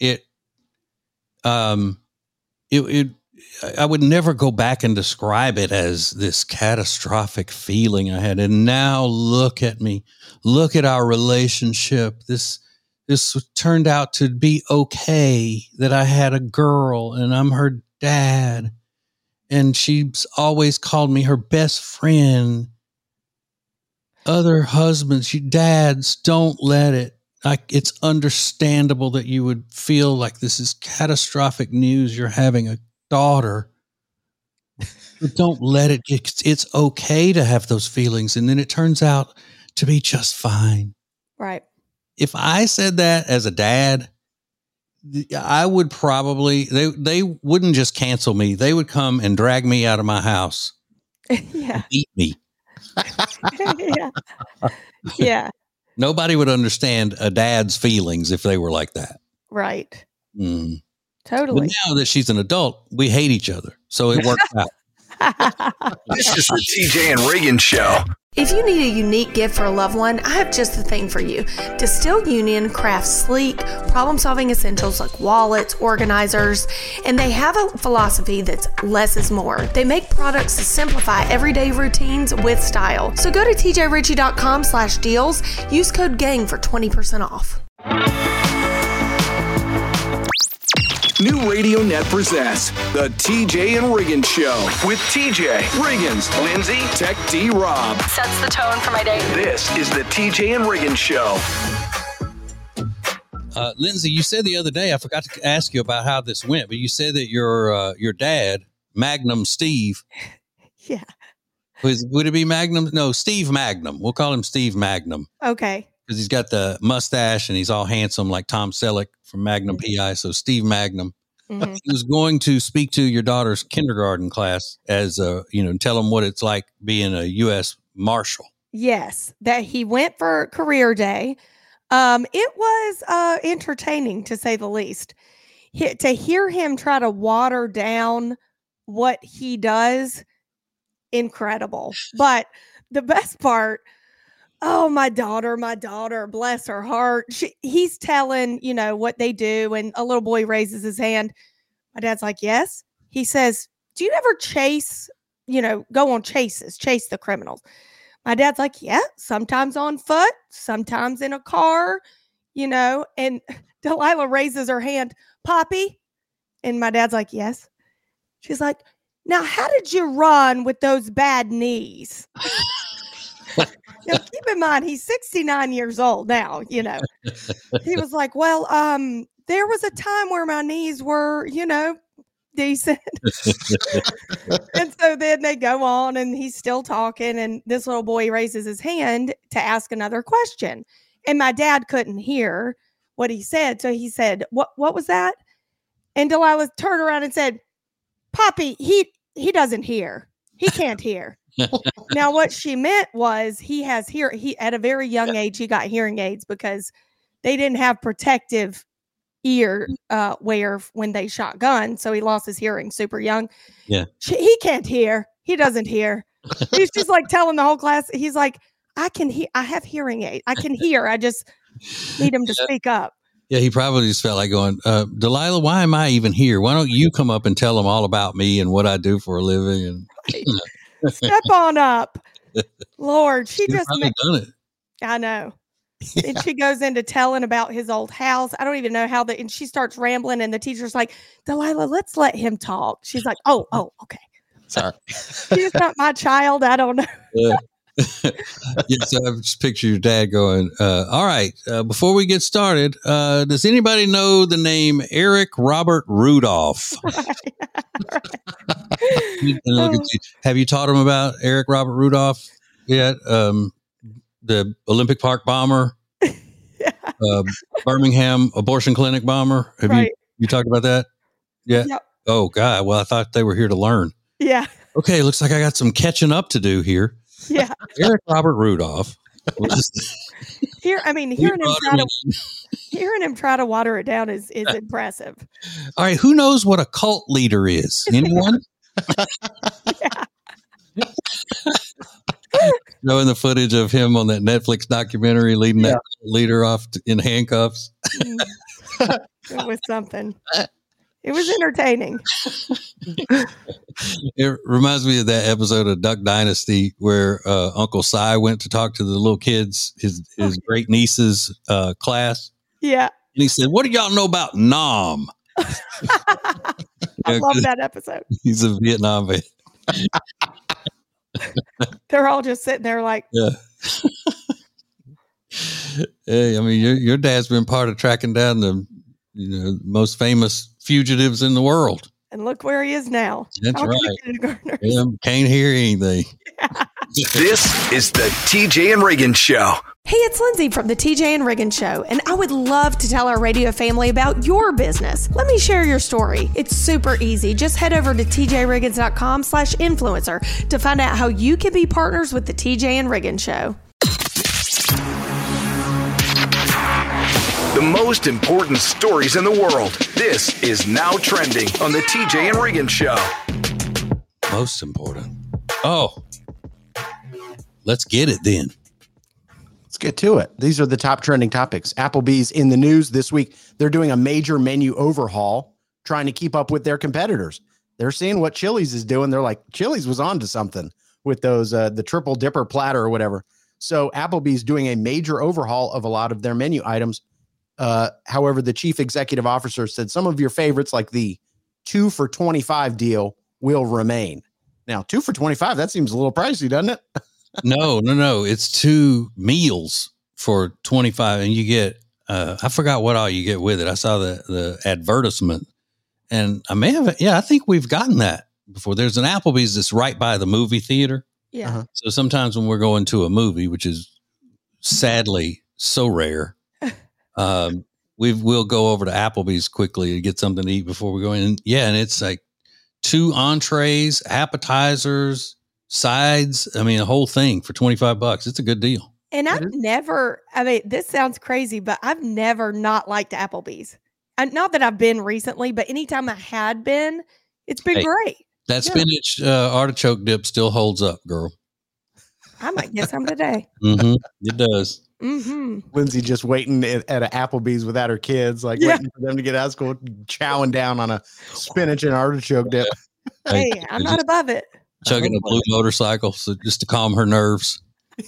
I would never go back and describe it as this catastrophic feeling I had. And now look at me, look at our relationship. This turned out to be okay, that I had a girl and I'm her dad. And she's always called me her best friend. Other husbands, dads, don't let it. It's understandable that you would feel like this is catastrophic news. You're having a daughter. But don't let it. It's okay to have those feelings. And then it turns out to be just fine. Right. If I said that as a dad, I would probably, they wouldn't just cancel me. They would come and drag me out of my house. Yeah. And beat me. Yeah. Yeah. Nobody would understand a dad's feelings if they were like that. Right. Mm. Totally. But now that she's an adult, we hate each other. So it works out. This is the TJ and Reagan Show. If you need a unique gift for a loved one, I have just the thing for you. Distill Union crafts sleek, problem-solving essentials like wallets, organizers, and they have a philosophy that's less is more. They make products to simplify everyday routines with style. So go to tjritchie.com/deals. Use code GANG for 20% off. New Radio Net presents the TJ and Reagan Show with TJ, Riggins, Lindsay, Tech D Rob. Sets the tone for my day. This is the TJ and Reagan Show. Lindsay, you said the other day, I forgot to ask you about how this went, but you said that your dad, Magnum Steve. Yeah. Would it be Magnum? No, Steve Magnum. We'll call him Steve Magnum. Okay. Because he's got the mustache and he's all handsome like Tom Selleck from Magnum PI. So Steve Magnum. Mm-hmm. He was going to speak to your daughter's kindergarten class as tell them what it's like being a U.S. Marshal. Yes, that he went for career day. It was entertaining to say the least. To hear him try to water down what he does, incredible. But the best part, oh, my daughter, bless her heart. He's telling, what they do. And a little boy raises his hand. My dad's like, yes. He says, do you ever chase, go on chases, chase the criminals? My dad's like, yeah, sometimes on foot, sometimes in a car, and Delilah raises her hand, Poppy. And my dad's like, yes. She's like, now, how did you run with those bad knees? Keep in mind, he's 69 years old now, He was like, well, there was a time where my knees were, decent. And so then they go on and he's still talking. And this little boy raises his hand to ask another question. And my dad couldn't hear what he said. So he said, what was that? And Delilah turned around and said, Poppy, he doesn't hear. He can't hear. Now, what she meant was he at a very young age, he got hearing aids because they didn't have protective ear wear when they shot guns. So he lost his hearing super young. Yeah. He can't hear. He doesn't hear. He's just like telling the whole class. He's like, I can hear. I have hearing aid. I can hear. I just need him to speak up. Yeah, he probably just felt like going, Delilah, why am I even here? Why don't you come up and tell them all about me and what I do for a living? And right. Step on up. Lord, she just done it. I know. Yeah. And she goes into telling about his old house. I don't even know how and she starts rambling and the teacher's like, Delilah, let's let him talk. She's like, oh, okay. Sorry. She's not my child. I don't know. Yeah. Yes, I just picture your dad going, all right, before we get started, does anybody know the name Eric Robert Rudolph? Right. Look at you. Have you taught him about Eric Robert Rudolph yet? The Olympic Park bomber, yeah. Birmingham abortion clinic bomber. Have you talked about that? Yeah. Yep. Oh God. Well, I thought they were here to learn. Yeah. Okay. Looks like I got some catching up to do here. Yeah. Eric Robert Rudolph. Hearing him try to water it down is impressive. All right. Who knows what a cult leader is? Anyone? Showing the footage of him on that Netflix documentary leading that leader off in handcuffs. It was something. It was entertaining. It reminds me of that episode of Duck Dynasty where Uncle Si went to talk to the little kids, his great niece's class. Yeah. And he said, "What do y'all know about Nam?" I love that episode. He's a Vietnam vet. They're all just sitting there like, Yeah. Hey, I mean, your dad's been part of tracking down the most famous fugitives in the world. and look where he is now. That's How right. Gardeners. Yeah, can't hear anything. Yeah. This is the TJ and Reagan Show. Hey, it's Lindsay from the TJ and Riggin Show, and I would love to tell our radio family about your business. Let me share your story. It's super easy. Just head over to tjriggins.com/influencer to find out how you can be partners with the TJ and Riggin Show. The most important stories in the world. This is Now Trending on the TJ and Reagan Show. Most important. Oh, let's get it then. Let's get to it. These are the top trending topics. Applebee's in the news this week. They're doing a major menu overhaul, trying to keep up with their competitors. They're seeing what Chili's is doing. They're like, Chili's was on to something with those, the triple dipper platter or whatever. So Applebee's doing a major overhaul of a lot of their menu items. However, the chief executive officer said some of your favorites, like the 2 for $25 deal, will remain. Now, 2 for $25, that seems a little pricey, doesn't it? No. It's 2 meals for $25, and you get, I forgot what all you get with it. I saw the advertisement, and I may have, I think we've gotten that before. There's an Applebee's that's right by the movie theater. Yeah. Uh-huh. So sometimes when we're going to a movie, which is sadly so rare, we'll go over to Applebee's quickly to get something to eat before we go in. Yeah, and it's like 2 entrees, appetizers, sides. I mean, a whole thing for $25. It's a good deal. And this sounds crazy, but I've never not liked Applebee's. And not that I've been recently, but anytime I had been, it's been great. That spinach artichoke dip still holds up, girl. I might get some today. Mm-hmm. It does. Mm-hmm. Lindsay just waiting at an Applebee's without her kids, like waiting for them to get out of school, chowing down on a spinach and artichoke dip. Hey, I'm not above it. Chugging a blue motorcycle just to calm her nerves.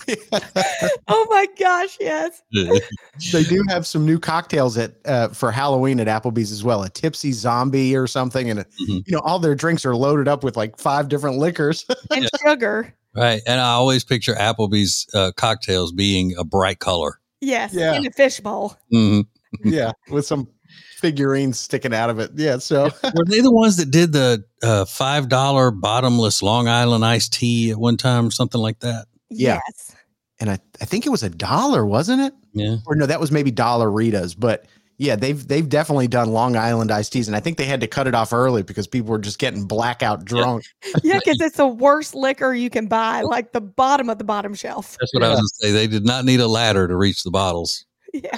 Oh my gosh, yes. They do have some new cocktails for Halloween at Applebee's as well. A tipsy zombie or something, and all their drinks are loaded up with like 5 different liquors And sugar. Right. And I always picture Applebee's cocktails being a bright color. Yes. Yeah. In a fishbowl. Mm-hmm. yeah, with some figurines sticking out of it. Yeah. So were they the ones that did the $5 bottomless Long Island iced tea at one time or something like that? Yeah. Yes. and I think it was $1, wasn't it? Yeah. Or no, that was maybe Dollaritas, but yeah, they've definitely done Long Island iced teas, and I think they had to cut it off early because people were just getting blackout drunk. Yeah, because it's the worst liquor you can buy, like the bottom of the bottom shelf. That's what I was going to say. They did not need a ladder to reach the bottles. Yeah.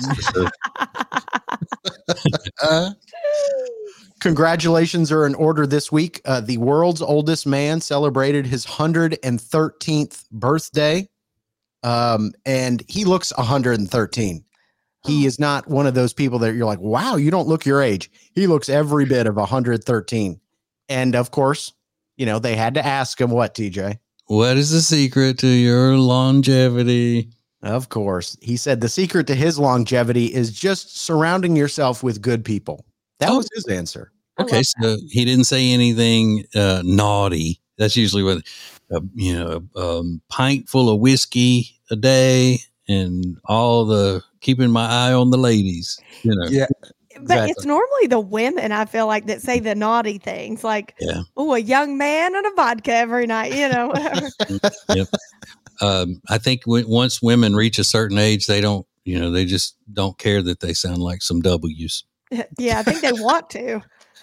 Congratulations are in order this week. The world's oldest man celebrated his 113th birthday, and he looks 113. He is not one of those people that you're like, wow, you don't look your age. He looks every bit of 113. And of course, they had to ask him what, TJ? What is the secret to your longevity? Of course. He said the secret to his longevity is just surrounding yourself with good people. That was his answer. Okay, so he didn't say anything naughty. That's usually what, pint full of whiskey a day and all the keeping my eye on the ladies. Yeah. But it's normally the women, I feel like, that say the naughty things, like, a young man and a vodka every night, whatever. Yep. I think once women reach a certain age, they don't, they just don't care that they sound like some W's. Yeah, I think they want to.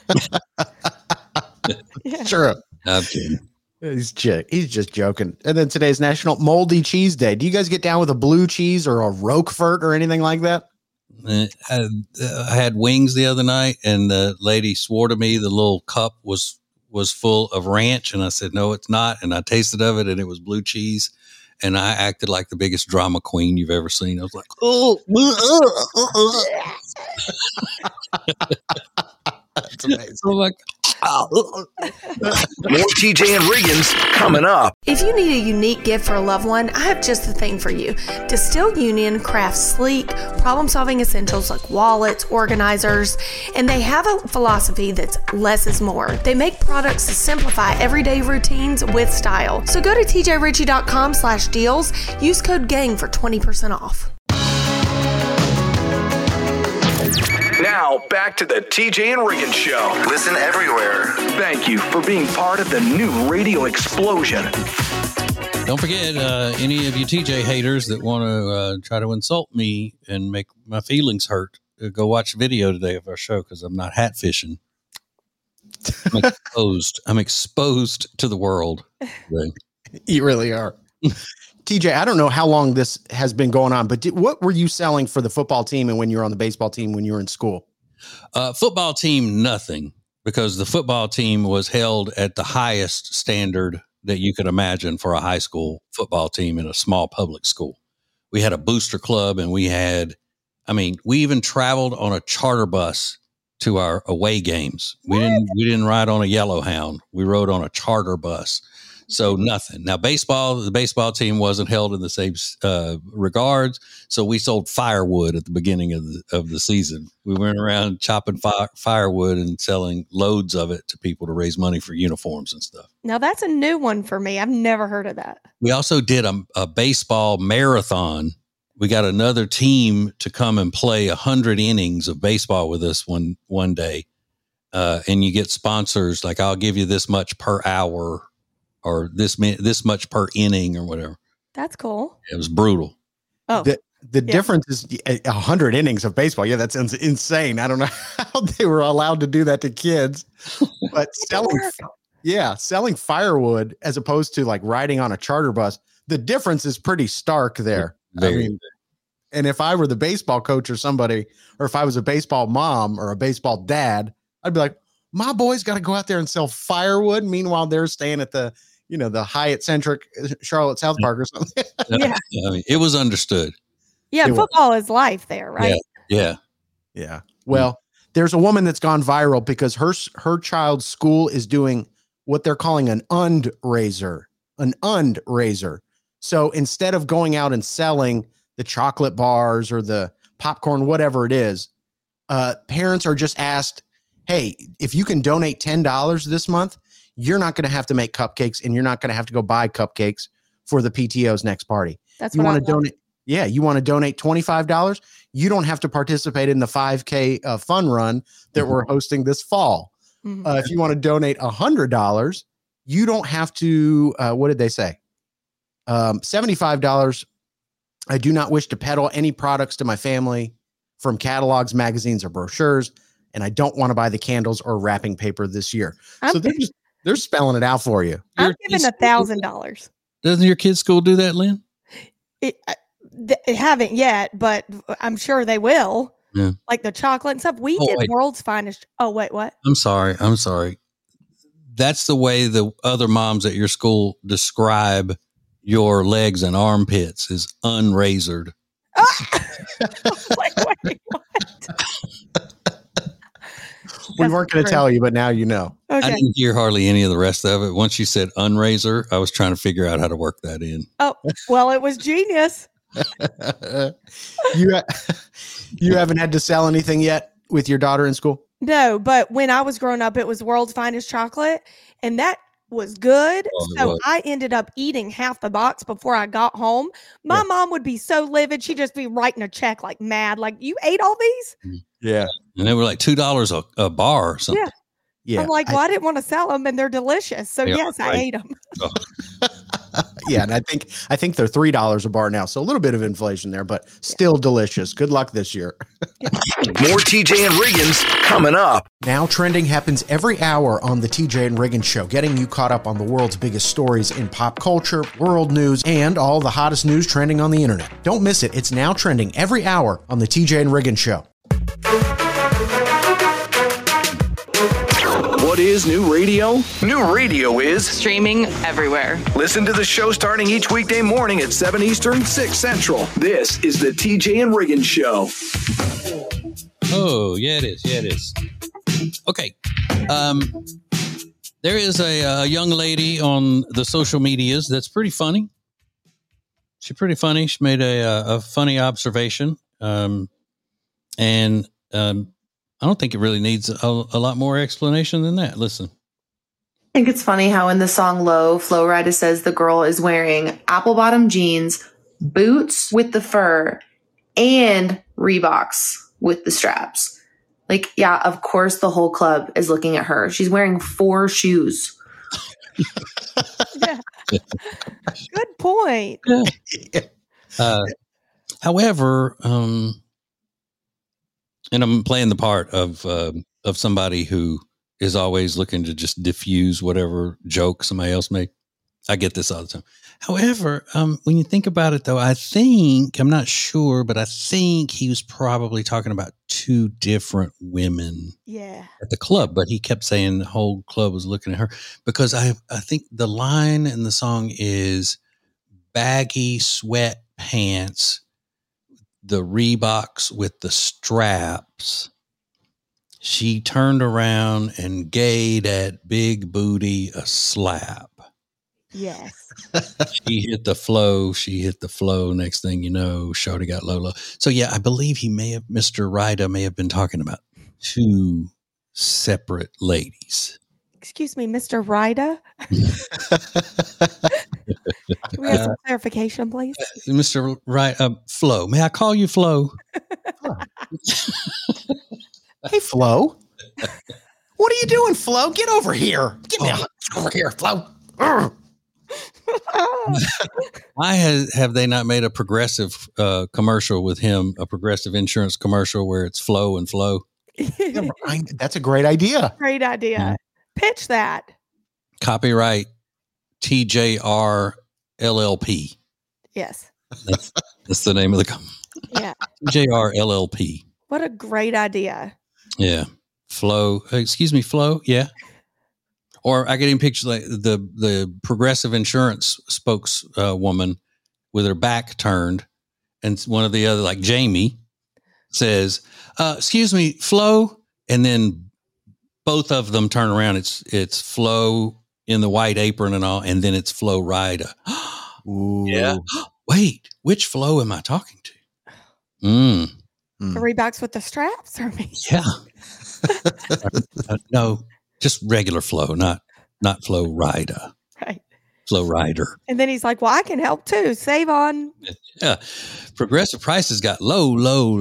Yeah. Sure. I'm kidding. He's just joking. And then today's National Moldy Cheese Day. Do you guys get down with a blue cheese or a Roquefort or anything like that? I had wings the other night, and the lady swore to me the little cup was full of ranch, and I said, no, it's not. And I tasted of it, and it was blue cheese. and I acted like the biggest drama queen you've ever seen. I was like, That's amazing. I'm like, More TJ and Riggins coming up. If you need a unique gift for a loved one, I have just the thing for you. Distill Union crafts sleek, problem-solving essentials like wallets, organizers, and they have a philosophy that's less is more. They make products to simplify everyday routines with style. So go to tjritchie.com/deals. Use code GANG for 20% off. Now, back to the TJ and Riggins Show. Listen everywhere. Thank you for being part of the new radio explosion. don't forget, any of you TJ haters that want to try to insult me and make my feelings hurt, go watch a video today of our show because I'm not hat fishing. I'm exposed to the world. Right? You really are. TJ, I don't know how long this has been going on, but what were you selling for the football team and when you were on the baseball team when you were in school? Football team, nothing, because the football team was held at the highest standard that you could imagine for a high school football team in a small public school. We had a booster club, and we even traveled on a charter bus to our away games. We didn't ride on a Yellowhound. We rode on a charter bus. So nothing. Now, the baseball team wasn't held in the same regards. So we sold firewood at the beginning of the season. We went around chopping firewood and selling loads of it to people to raise money for uniforms and stuff. Now that's a new one for me. I've never heard of that. We also did a baseball marathon. We got another team to come and play 100 innings of baseball with us one day. And you get sponsors like, I'll give you this much per hour, or this much per inning, or whatever. That's cool. It was brutal. Oh, the difference is 100 innings of baseball. Yeah, that sounds insane. I don't know how they were allowed to do that to kids, but selling firewood as opposed to like riding on a charter bus, the difference is pretty stark there. And if I were the baseball coach or somebody, or if I was a baseball mom or a baseball dad, I'd be like, my boy's got to go out there and sell firewood. Meanwhile, they're staying at the Hyatt Centric Charlotte South Park or something. Yeah. It was understood. Yeah. Football is life there, right? Yeah. Well, there's a woman that's gone viral because her child's school is doing what they're calling an undraiser. So instead of going out and selling the chocolate bars or the popcorn, whatever it is, parents are just asked, hey, if you can donate $10 this month, you're not going to have to make cupcakes and you're not going to have to go buy cupcakes for the PTO's next party. That's you what want to donate. Yeah. You want to donate $25. You don't have to participate in the 5K fun run that we're hosting this fall. Mm-hmm. If you want to donate $100, you don't have to, what did they say? $75. I do not wish to peddle any products to my family from catalogs, magazines, or brochures. And I don't want to buy the candles or wrapping paper this year. So they're spelling it out for you. I'm giving $1,000. Doesn't your kid's school do that, Lynn? They haven't yet, but I'm sure they will. Yeah. Like the chocolate and stuff. We did World's Finest. Oh, wait, what? I'm sorry. That's the way the other moms at your school describe your legs and armpits is unrazored. Wait, what? We weren't going to tell you, but now you know. Okay. I didn't hear hardly any of the rest of it. Once you said unrazor, I was trying to figure out how to work that in. Oh, well, it was genius. You haven't had to sell anything yet with your daughter in school? No, but when I was growing up, it was World's Finest chocolate, and that was good. So I ended up eating half the box before I got home. My mom would be so livid. She'd just be writing a check like mad. Like, you ate all these? Yeah. And they were like $2 a bar or something. Yeah. I'm like, well, I didn't want to sell them, and they're delicious. So yes, I ate them. Yeah, and I think they're $3 a bar now. So a little bit of inflation there, but still delicious. Good luck this year. More TJ and Riggins coming up. Now Trending happens every hour on the TJ and Riggins Show, getting you caught up on the world's biggest stories in pop culture, world news, and all the hottest news trending on the internet. Don't miss it. It's Now Trending every hour on the TJ and Riggins Show. What is new radio? New radio is Streaming everywhere. Listen to the show starting each weekday morning at 7 Eastern, 6 Central. This is the TJ and Riggins Show. Oh, yeah, it is. Yeah, it is. Okay. There is a young lady on the social medias that's pretty funny. She's pretty funny. She made a funny observation. I don't think it really needs a lot more explanation than that. Listen. I think it's funny how in the song Low, Flo Rida says the girl is wearing apple bottom jeans, boots with the fur, and Reeboks with the straps. Like, yeah, of course the whole club is looking at her. She's wearing 4 shoes. Yeah. Good point. However, and I'm playing the part of somebody who is always looking to just diffuse whatever joke somebody else made. I get this all the time. However, when you think about it, though, I'm not sure, but I think he was probably talking about 2 different women at the club. But he kept saying the whole club was looking at her because I think the line in the song is baggy sweatpants, the Reeboks with the straps. She turned around and gave that big booty a slap. Yes. She hit the flow. Next thing you know, shorty got low. So yeah, I believe Mr. Rida may have been talking about 2 separate ladies. Excuse me, Mr. Rida? Can we have some clarification, please? Mr. Rida, Flo. May I call you Flo? Hey, Flo. What are you doing, Flo? Get over here. Get me over here, Flo. Why have they not made a progressive commercial with him, a progressive insurance commercial where it's Flo and Flo? That's a great idea. Great idea. Mm-hmm. Pitch that. Copyright TJR LLP. Yes. That's the name of the company. Yeah. TJR LLP. What a great idea. Yeah. Flo. Excuse me, Flo. Yeah. Or I get in pictures like the progressive insurance spokeswoman with her back turned, and one of the other, like Jamie, says, "Excuse me, Flo," and then both of them turn around. It's Flo in the white apron and all, and then it's Flo Rida. Yeah. Wait, which Flo am I talking to? The Reeboks with the straps, or me? Yeah. No. Just regular Flo, not Flo Rida. Right. Flo Rider. And then he's like, well, I can help too. Save on. Yeah. Progressive prices got low.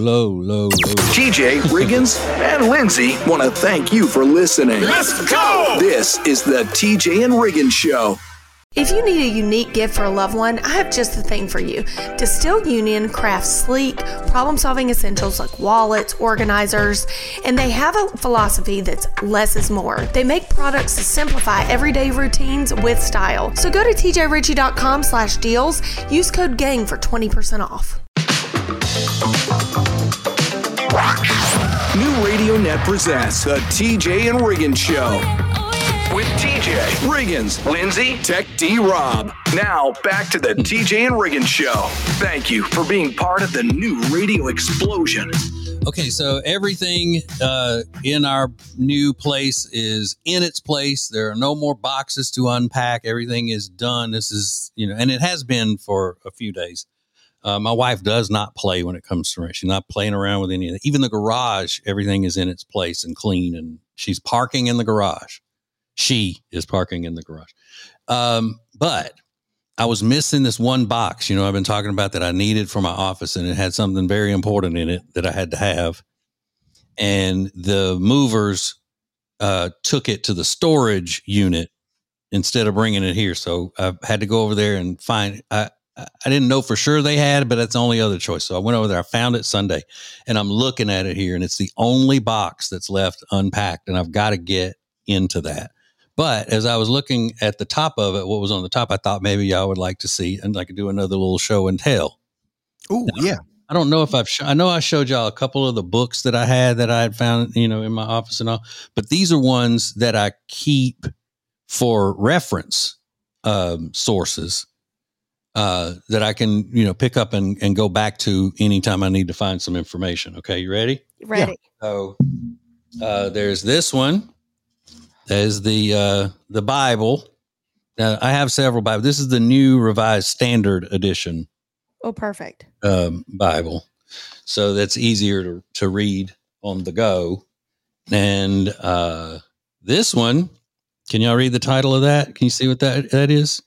TJ, Riggins, and Lindsay want to thank you for listening. Let's go! This is the TJ and Riggins Show. If you need a unique gift for a loved one, I have just the thing for you. Distill Union crafts sleek, problem-solving essentials like wallets, organizers, and they have a philosophy that's less is more. They make products to simplify everyday routines with style. So go to tjritchie.com/deals, use code GANG for 20% off. New Radio Net presents the TJ and Riggins Show. With TJ, Riggins, Lindsay, Tech D Rob. Now back to the TJ and Riggins Show. Thank you for being part of the new radio explosion. Okay, so everything in our new place is in its place. There are no more boxes to unpack. Everything is done. This is, and it has been for a few days. My wife does not play when it comes to rent. She's not playing around with any of that. Even the garage, everything is in its place and clean, and she's parking in the garage. She is parking in the garage. But I was missing this one box, I've been talking about that I needed for my office, and it had something very important in it that I had to have. And the movers took it to the storage unit instead of bringing it here. So I had to go over there and find, I didn't know for sure they had it, but that's the only other choice. So I went over there, I found it Sunday, and I'm looking at it here, and it's the only box that's left unpacked, and I've got to get into that. But as I was looking at the top of it, what was on the top, I thought maybe y'all would like to see, and I could do another little show and tell. Oh, yeah. I don't know if I know I showed y'all a couple of the books that I had found, in my office and all, but these are ones that I keep for reference sources that I can, pick up and go back to anytime I need to find some information. Okay. You ready? Ready. Yeah. So there's this one. There's the Bible. Now, I have several Bibles. This is the New Revised Standard Edition. Oh, perfect. Bible. So that's easier to read on the go. And this one, can y'all read the title of that? Can you see what that is?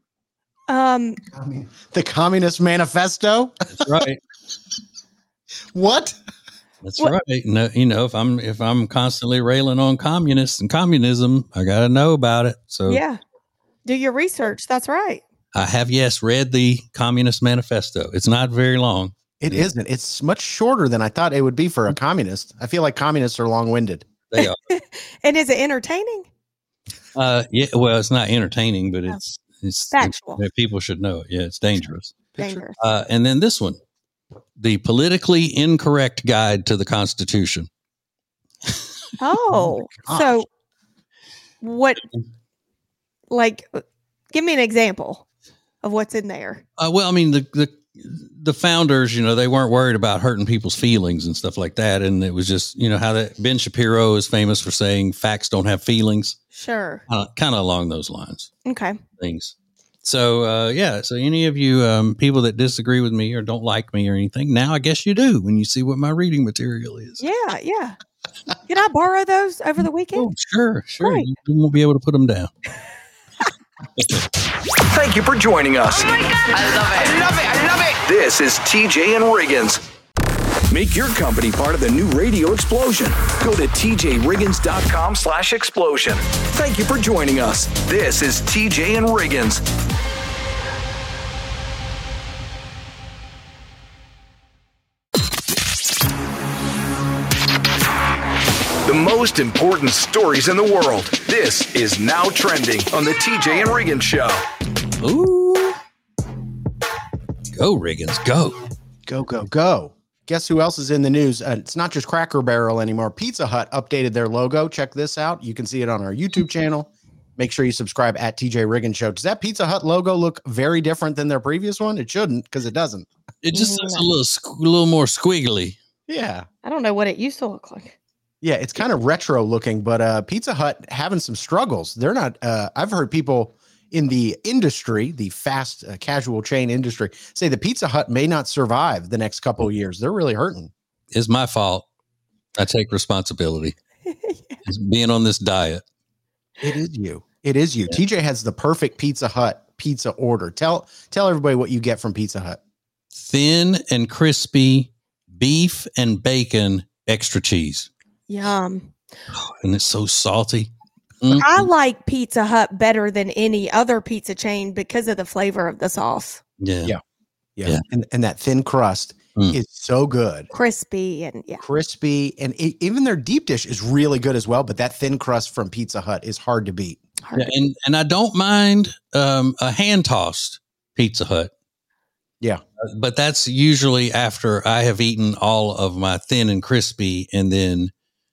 The Communist Manifesto. That's right. What? That's right. No, if I'm constantly railing on communists and communism, I got to know about it. So yeah, do your research. That's right. I have, read the Communist Manifesto. It's not very long. It isn't. It's much shorter than I thought it would be for a communist. I feel like communists are long-winded. They are. And is it entertaining? Yeah. Well, it's not entertaining, but it's factual. People should know it. Yeah, it's dangerous. Dangerous. And then this one, The Politically Incorrect Guide to the Constitution. Oh, so what? Like, give me an example of what's in there. Well, I mean, the founders, they weren't worried about hurting people's feelings and stuff like that. And it was just, how that Ben Shapiro is famous for saying facts don't have feelings. Sure. Kind of along those lines. Okay. Things. So, so any of you people that disagree with me or don't like me or anything, now I guess you do when you see what my reading material is. Yeah, yeah. Can I borrow those over the weekend? Oh, sure. Great. You won't be able to put them down. Thank you for joining us. Oh my God. I love it. This is TJ and Riggins. Make your company part of the new radio explosion. Go to tjriggins.com/explosion. Thank you for joining us. This is TJ and Riggins. The most important stories in the world. This is Now Trending on the TJ and Riggins Show. Ooh. Go, Riggins, go. Go, go, go. Guess who else is in the news? It's not just Cracker Barrel anymore. Pizza Hut updated their logo. Check this out. You can see it on our YouTube channel. Make sure you subscribe at TJ Riggins Show. Does that Pizza Hut logo look very different than their previous one? It shouldn't, because it doesn't. It just looks a little more squiggly. Yeah. I don't know what it used to look like. Yeah, it's kind of retro looking, but Pizza Hut having some struggles. They're not, I've heard people in the industry, the fast casual chain industry, say the Pizza Hut may not survive the next couple of years. They're really hurting. It's my fault. I take responsibility. It's being on this diet. It is you. It is you. Yeah. TJ has the perfect Pizza Hut pizza order. Tell everybody what you get from Pizza Hut. Thin and crispy beef and bacon, extra cheese. Yum. And it's so salty. Mm-hmm. I like Pizza Hut better than any other pizza chain because of the flavor of the sauce. Yeah. And that thin crust is so good. Crispy and crispy. And even their deep dish is really good as well. But that thin crust from Pizza Hut is hard to beat. And I don't mind a hand tossed Pizza Hut. Yeah. But that's usually after I have eaten all of my thin and crispy, and then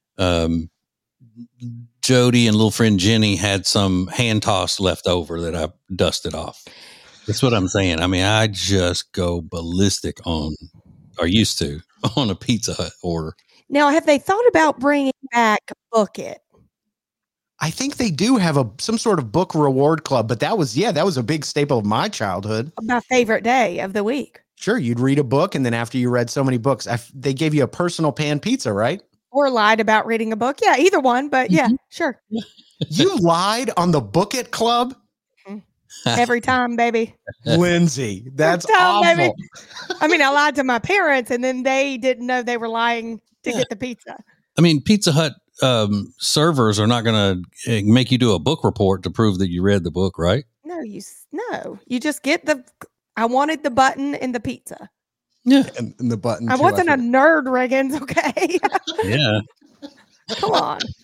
Jody and little friend Jenny had some hand toss left over that I dusted off. That's what I'm saying. I mean, I just go ballistic on a Pizza Hut order. Now, have they thought about bringing back Book It? I think they do have some sort of book reward club, but that was a big staple of my childhood. My favorite day of the week. Sure. You'd read a book, and then after you read so many books, they gave you a personal pan pizza, right? Or lied about reading a book. Yeah, either one, but yeah, sure. You lied on the Book It Club? Every time, baby. Lindsay, that's awful. Baby. I mean, I lied to my parents, and then they didn't know they were lying to get the pizza. I mean, Pizza Hut servers are not going to make you do a book report to prove that you read the book, right? No, you just get I wanted the button and the pizza. Yeah. And the button. I wasn't a nerd, Riggins, okay? Yeah. Come on.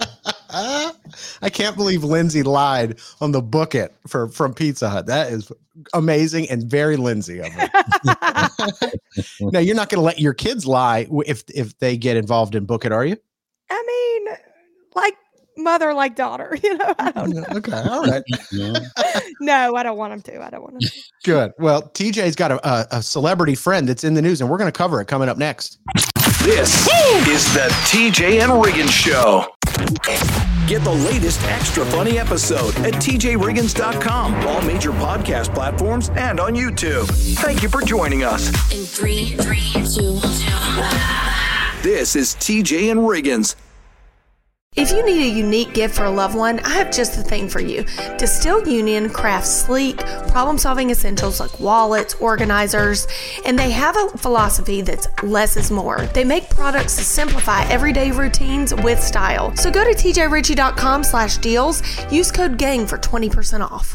I can't believe Lindsay lied on the book it from Pizza Hut. That is amazing and very Lindsay of it. Now, you're not going to let your kids lie if they get involved in book it, are you? I mean, like mother, like daughter, I don't know. Okay. All right. No, I don't want them to. I don't want them to. Good. Well, TJ's got a celebrity friend that's in the news, and we're going to cover it coming up next. This is the TJ and Riggins Show. Get the latest extra funny episode at tjriggins.com, all major podcast platforms, and on YouTube. Thank you for joining us. In 3, 2, 1. This is TJ and Riggins. If you need a unique gift for a loved one, I have just the thing for you. Distill Union crafts sleek, problem-solving essentials like wallets, organizers, and they have a philosophy that's less is more. They make products to simplify everyday routines with style. So go to tjritchie.com/deals, use code GANG for 20% off.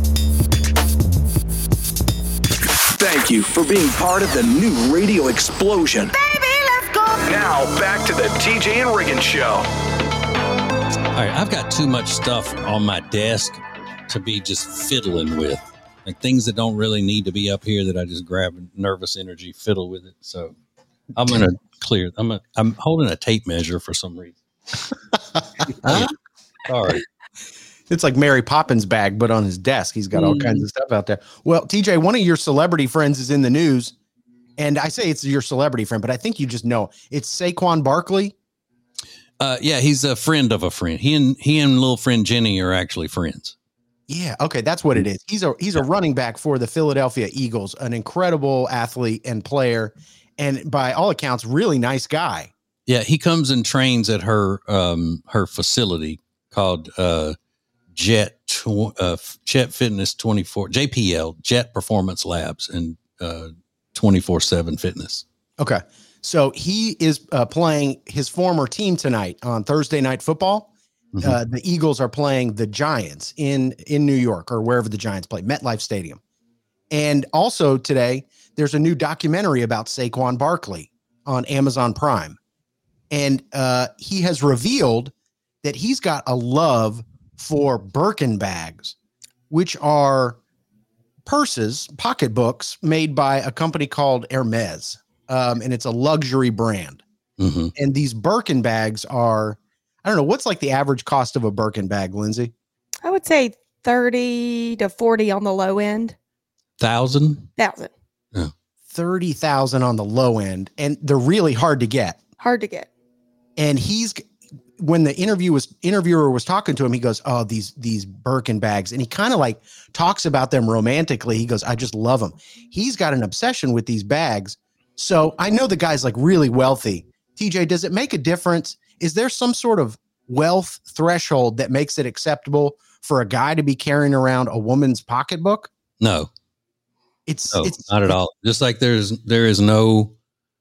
Thank you for being part of the new radio explosion. Baby, let's go! Now, back to the TJ and Riggins Show. All right, I've got too much stuff on my desk to be just fiddling with, like things that don't really need to be up here that I just grab nervous energy, fiddle with it. So I'm going to clear. I'm holding a tape measure for some reason. Sorry. It's like Mary Poppins' bag, but on his desk. He's got all kinds of stuff out there. Well, TJ, one of your celebrity friends is in the news, and I say it's your celebrity friend, but I think you just know. It's Saquon Barkley. Yeah, he's a friend of a friend. He and little friend Jenny are actually friends. Yeah, okay, that's what it is. He's a running back for the Philadelphia Eagles, an incredible athlete and player, and by all accounts, really nice guy. Yeah, he comes and trains at her facility called Jet Fitness 24 JPL Jet Performance Labs and 24/7 Fitness. Okay. So he is playing his former team tonight on Thursday Night Football. Mm-hmm. The Eagles are playing the Giants in New York or wherever the Giants play, MetLife Stadium. And also today, there's a new documentary about Saquon Barkley on Amazon Prime. And he has revealed that he's got a love for Birkin bags, which are purses, pocketbooks made by a company called Hermes. And it's a luxury brand. Mm-hmm. And these Birkin bags are, I don't know, what's like the average cost of a Birkin bag, Lindsay? I would say 30 to 40 on the low end. 1,000? 1,000. Yeah. 30,000 on the low end. And they're really hard to get. Hard to get. And when the interviewer was talking to him, he goes, oh, these Birkin bags. And he kind of like talks about them romantically. He goes, I just love them. He's got an obsession with these bags. So I know the guy's like really wealthy. TJ, does it make a difference? Is there some sort of wealth threshold that makes it acceptable for a guy to be carrying around a woman's pocketbook? No, it's not at all. Just like there is no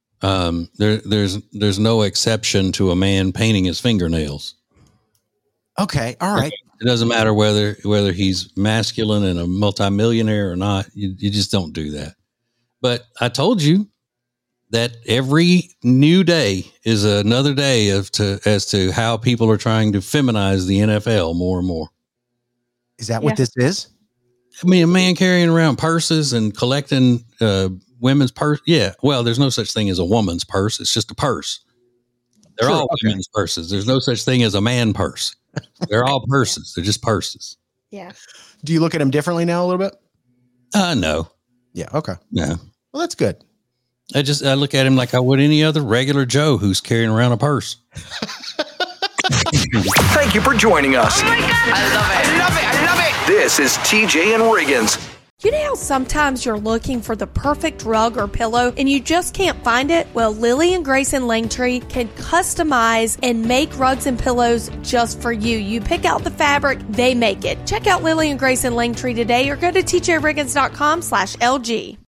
there's no exception to a man painting his fingernails. Okay, all right. It doesn't matter whether he's masculine and a multimillionaire or not. You just don't do that. But I told you that every new day is another day as to how people are trying to feminize the NFL more and more. Is that what this is? I mean, a man carrying around purses and collecting women's purse. Yeah. Well, there's no such thing as a woman's purse. It's just a purse. They're all women's purses. There's no such thing as a man purse. They're all purses. They're just purses. Yeah. Do you look at them differently now a little bit? No. Yeah. Okay. Yeah. Well, that's good. I look at him like I would any other regular Joe who's carrying around a purse. Thank you for joining us. Oh my God. I love it. I love it. I love it. This is TJ and Riggins. You know how sometimes you're looking for the perfect rug or pillow and you just can't find it? Well, Lily and Grayson Langtree can customize and make rugs and pillows just for you. You pick out the fabric, they make it. Check out Lily and Grayson Langtree today or go to tjriggins.com/LG.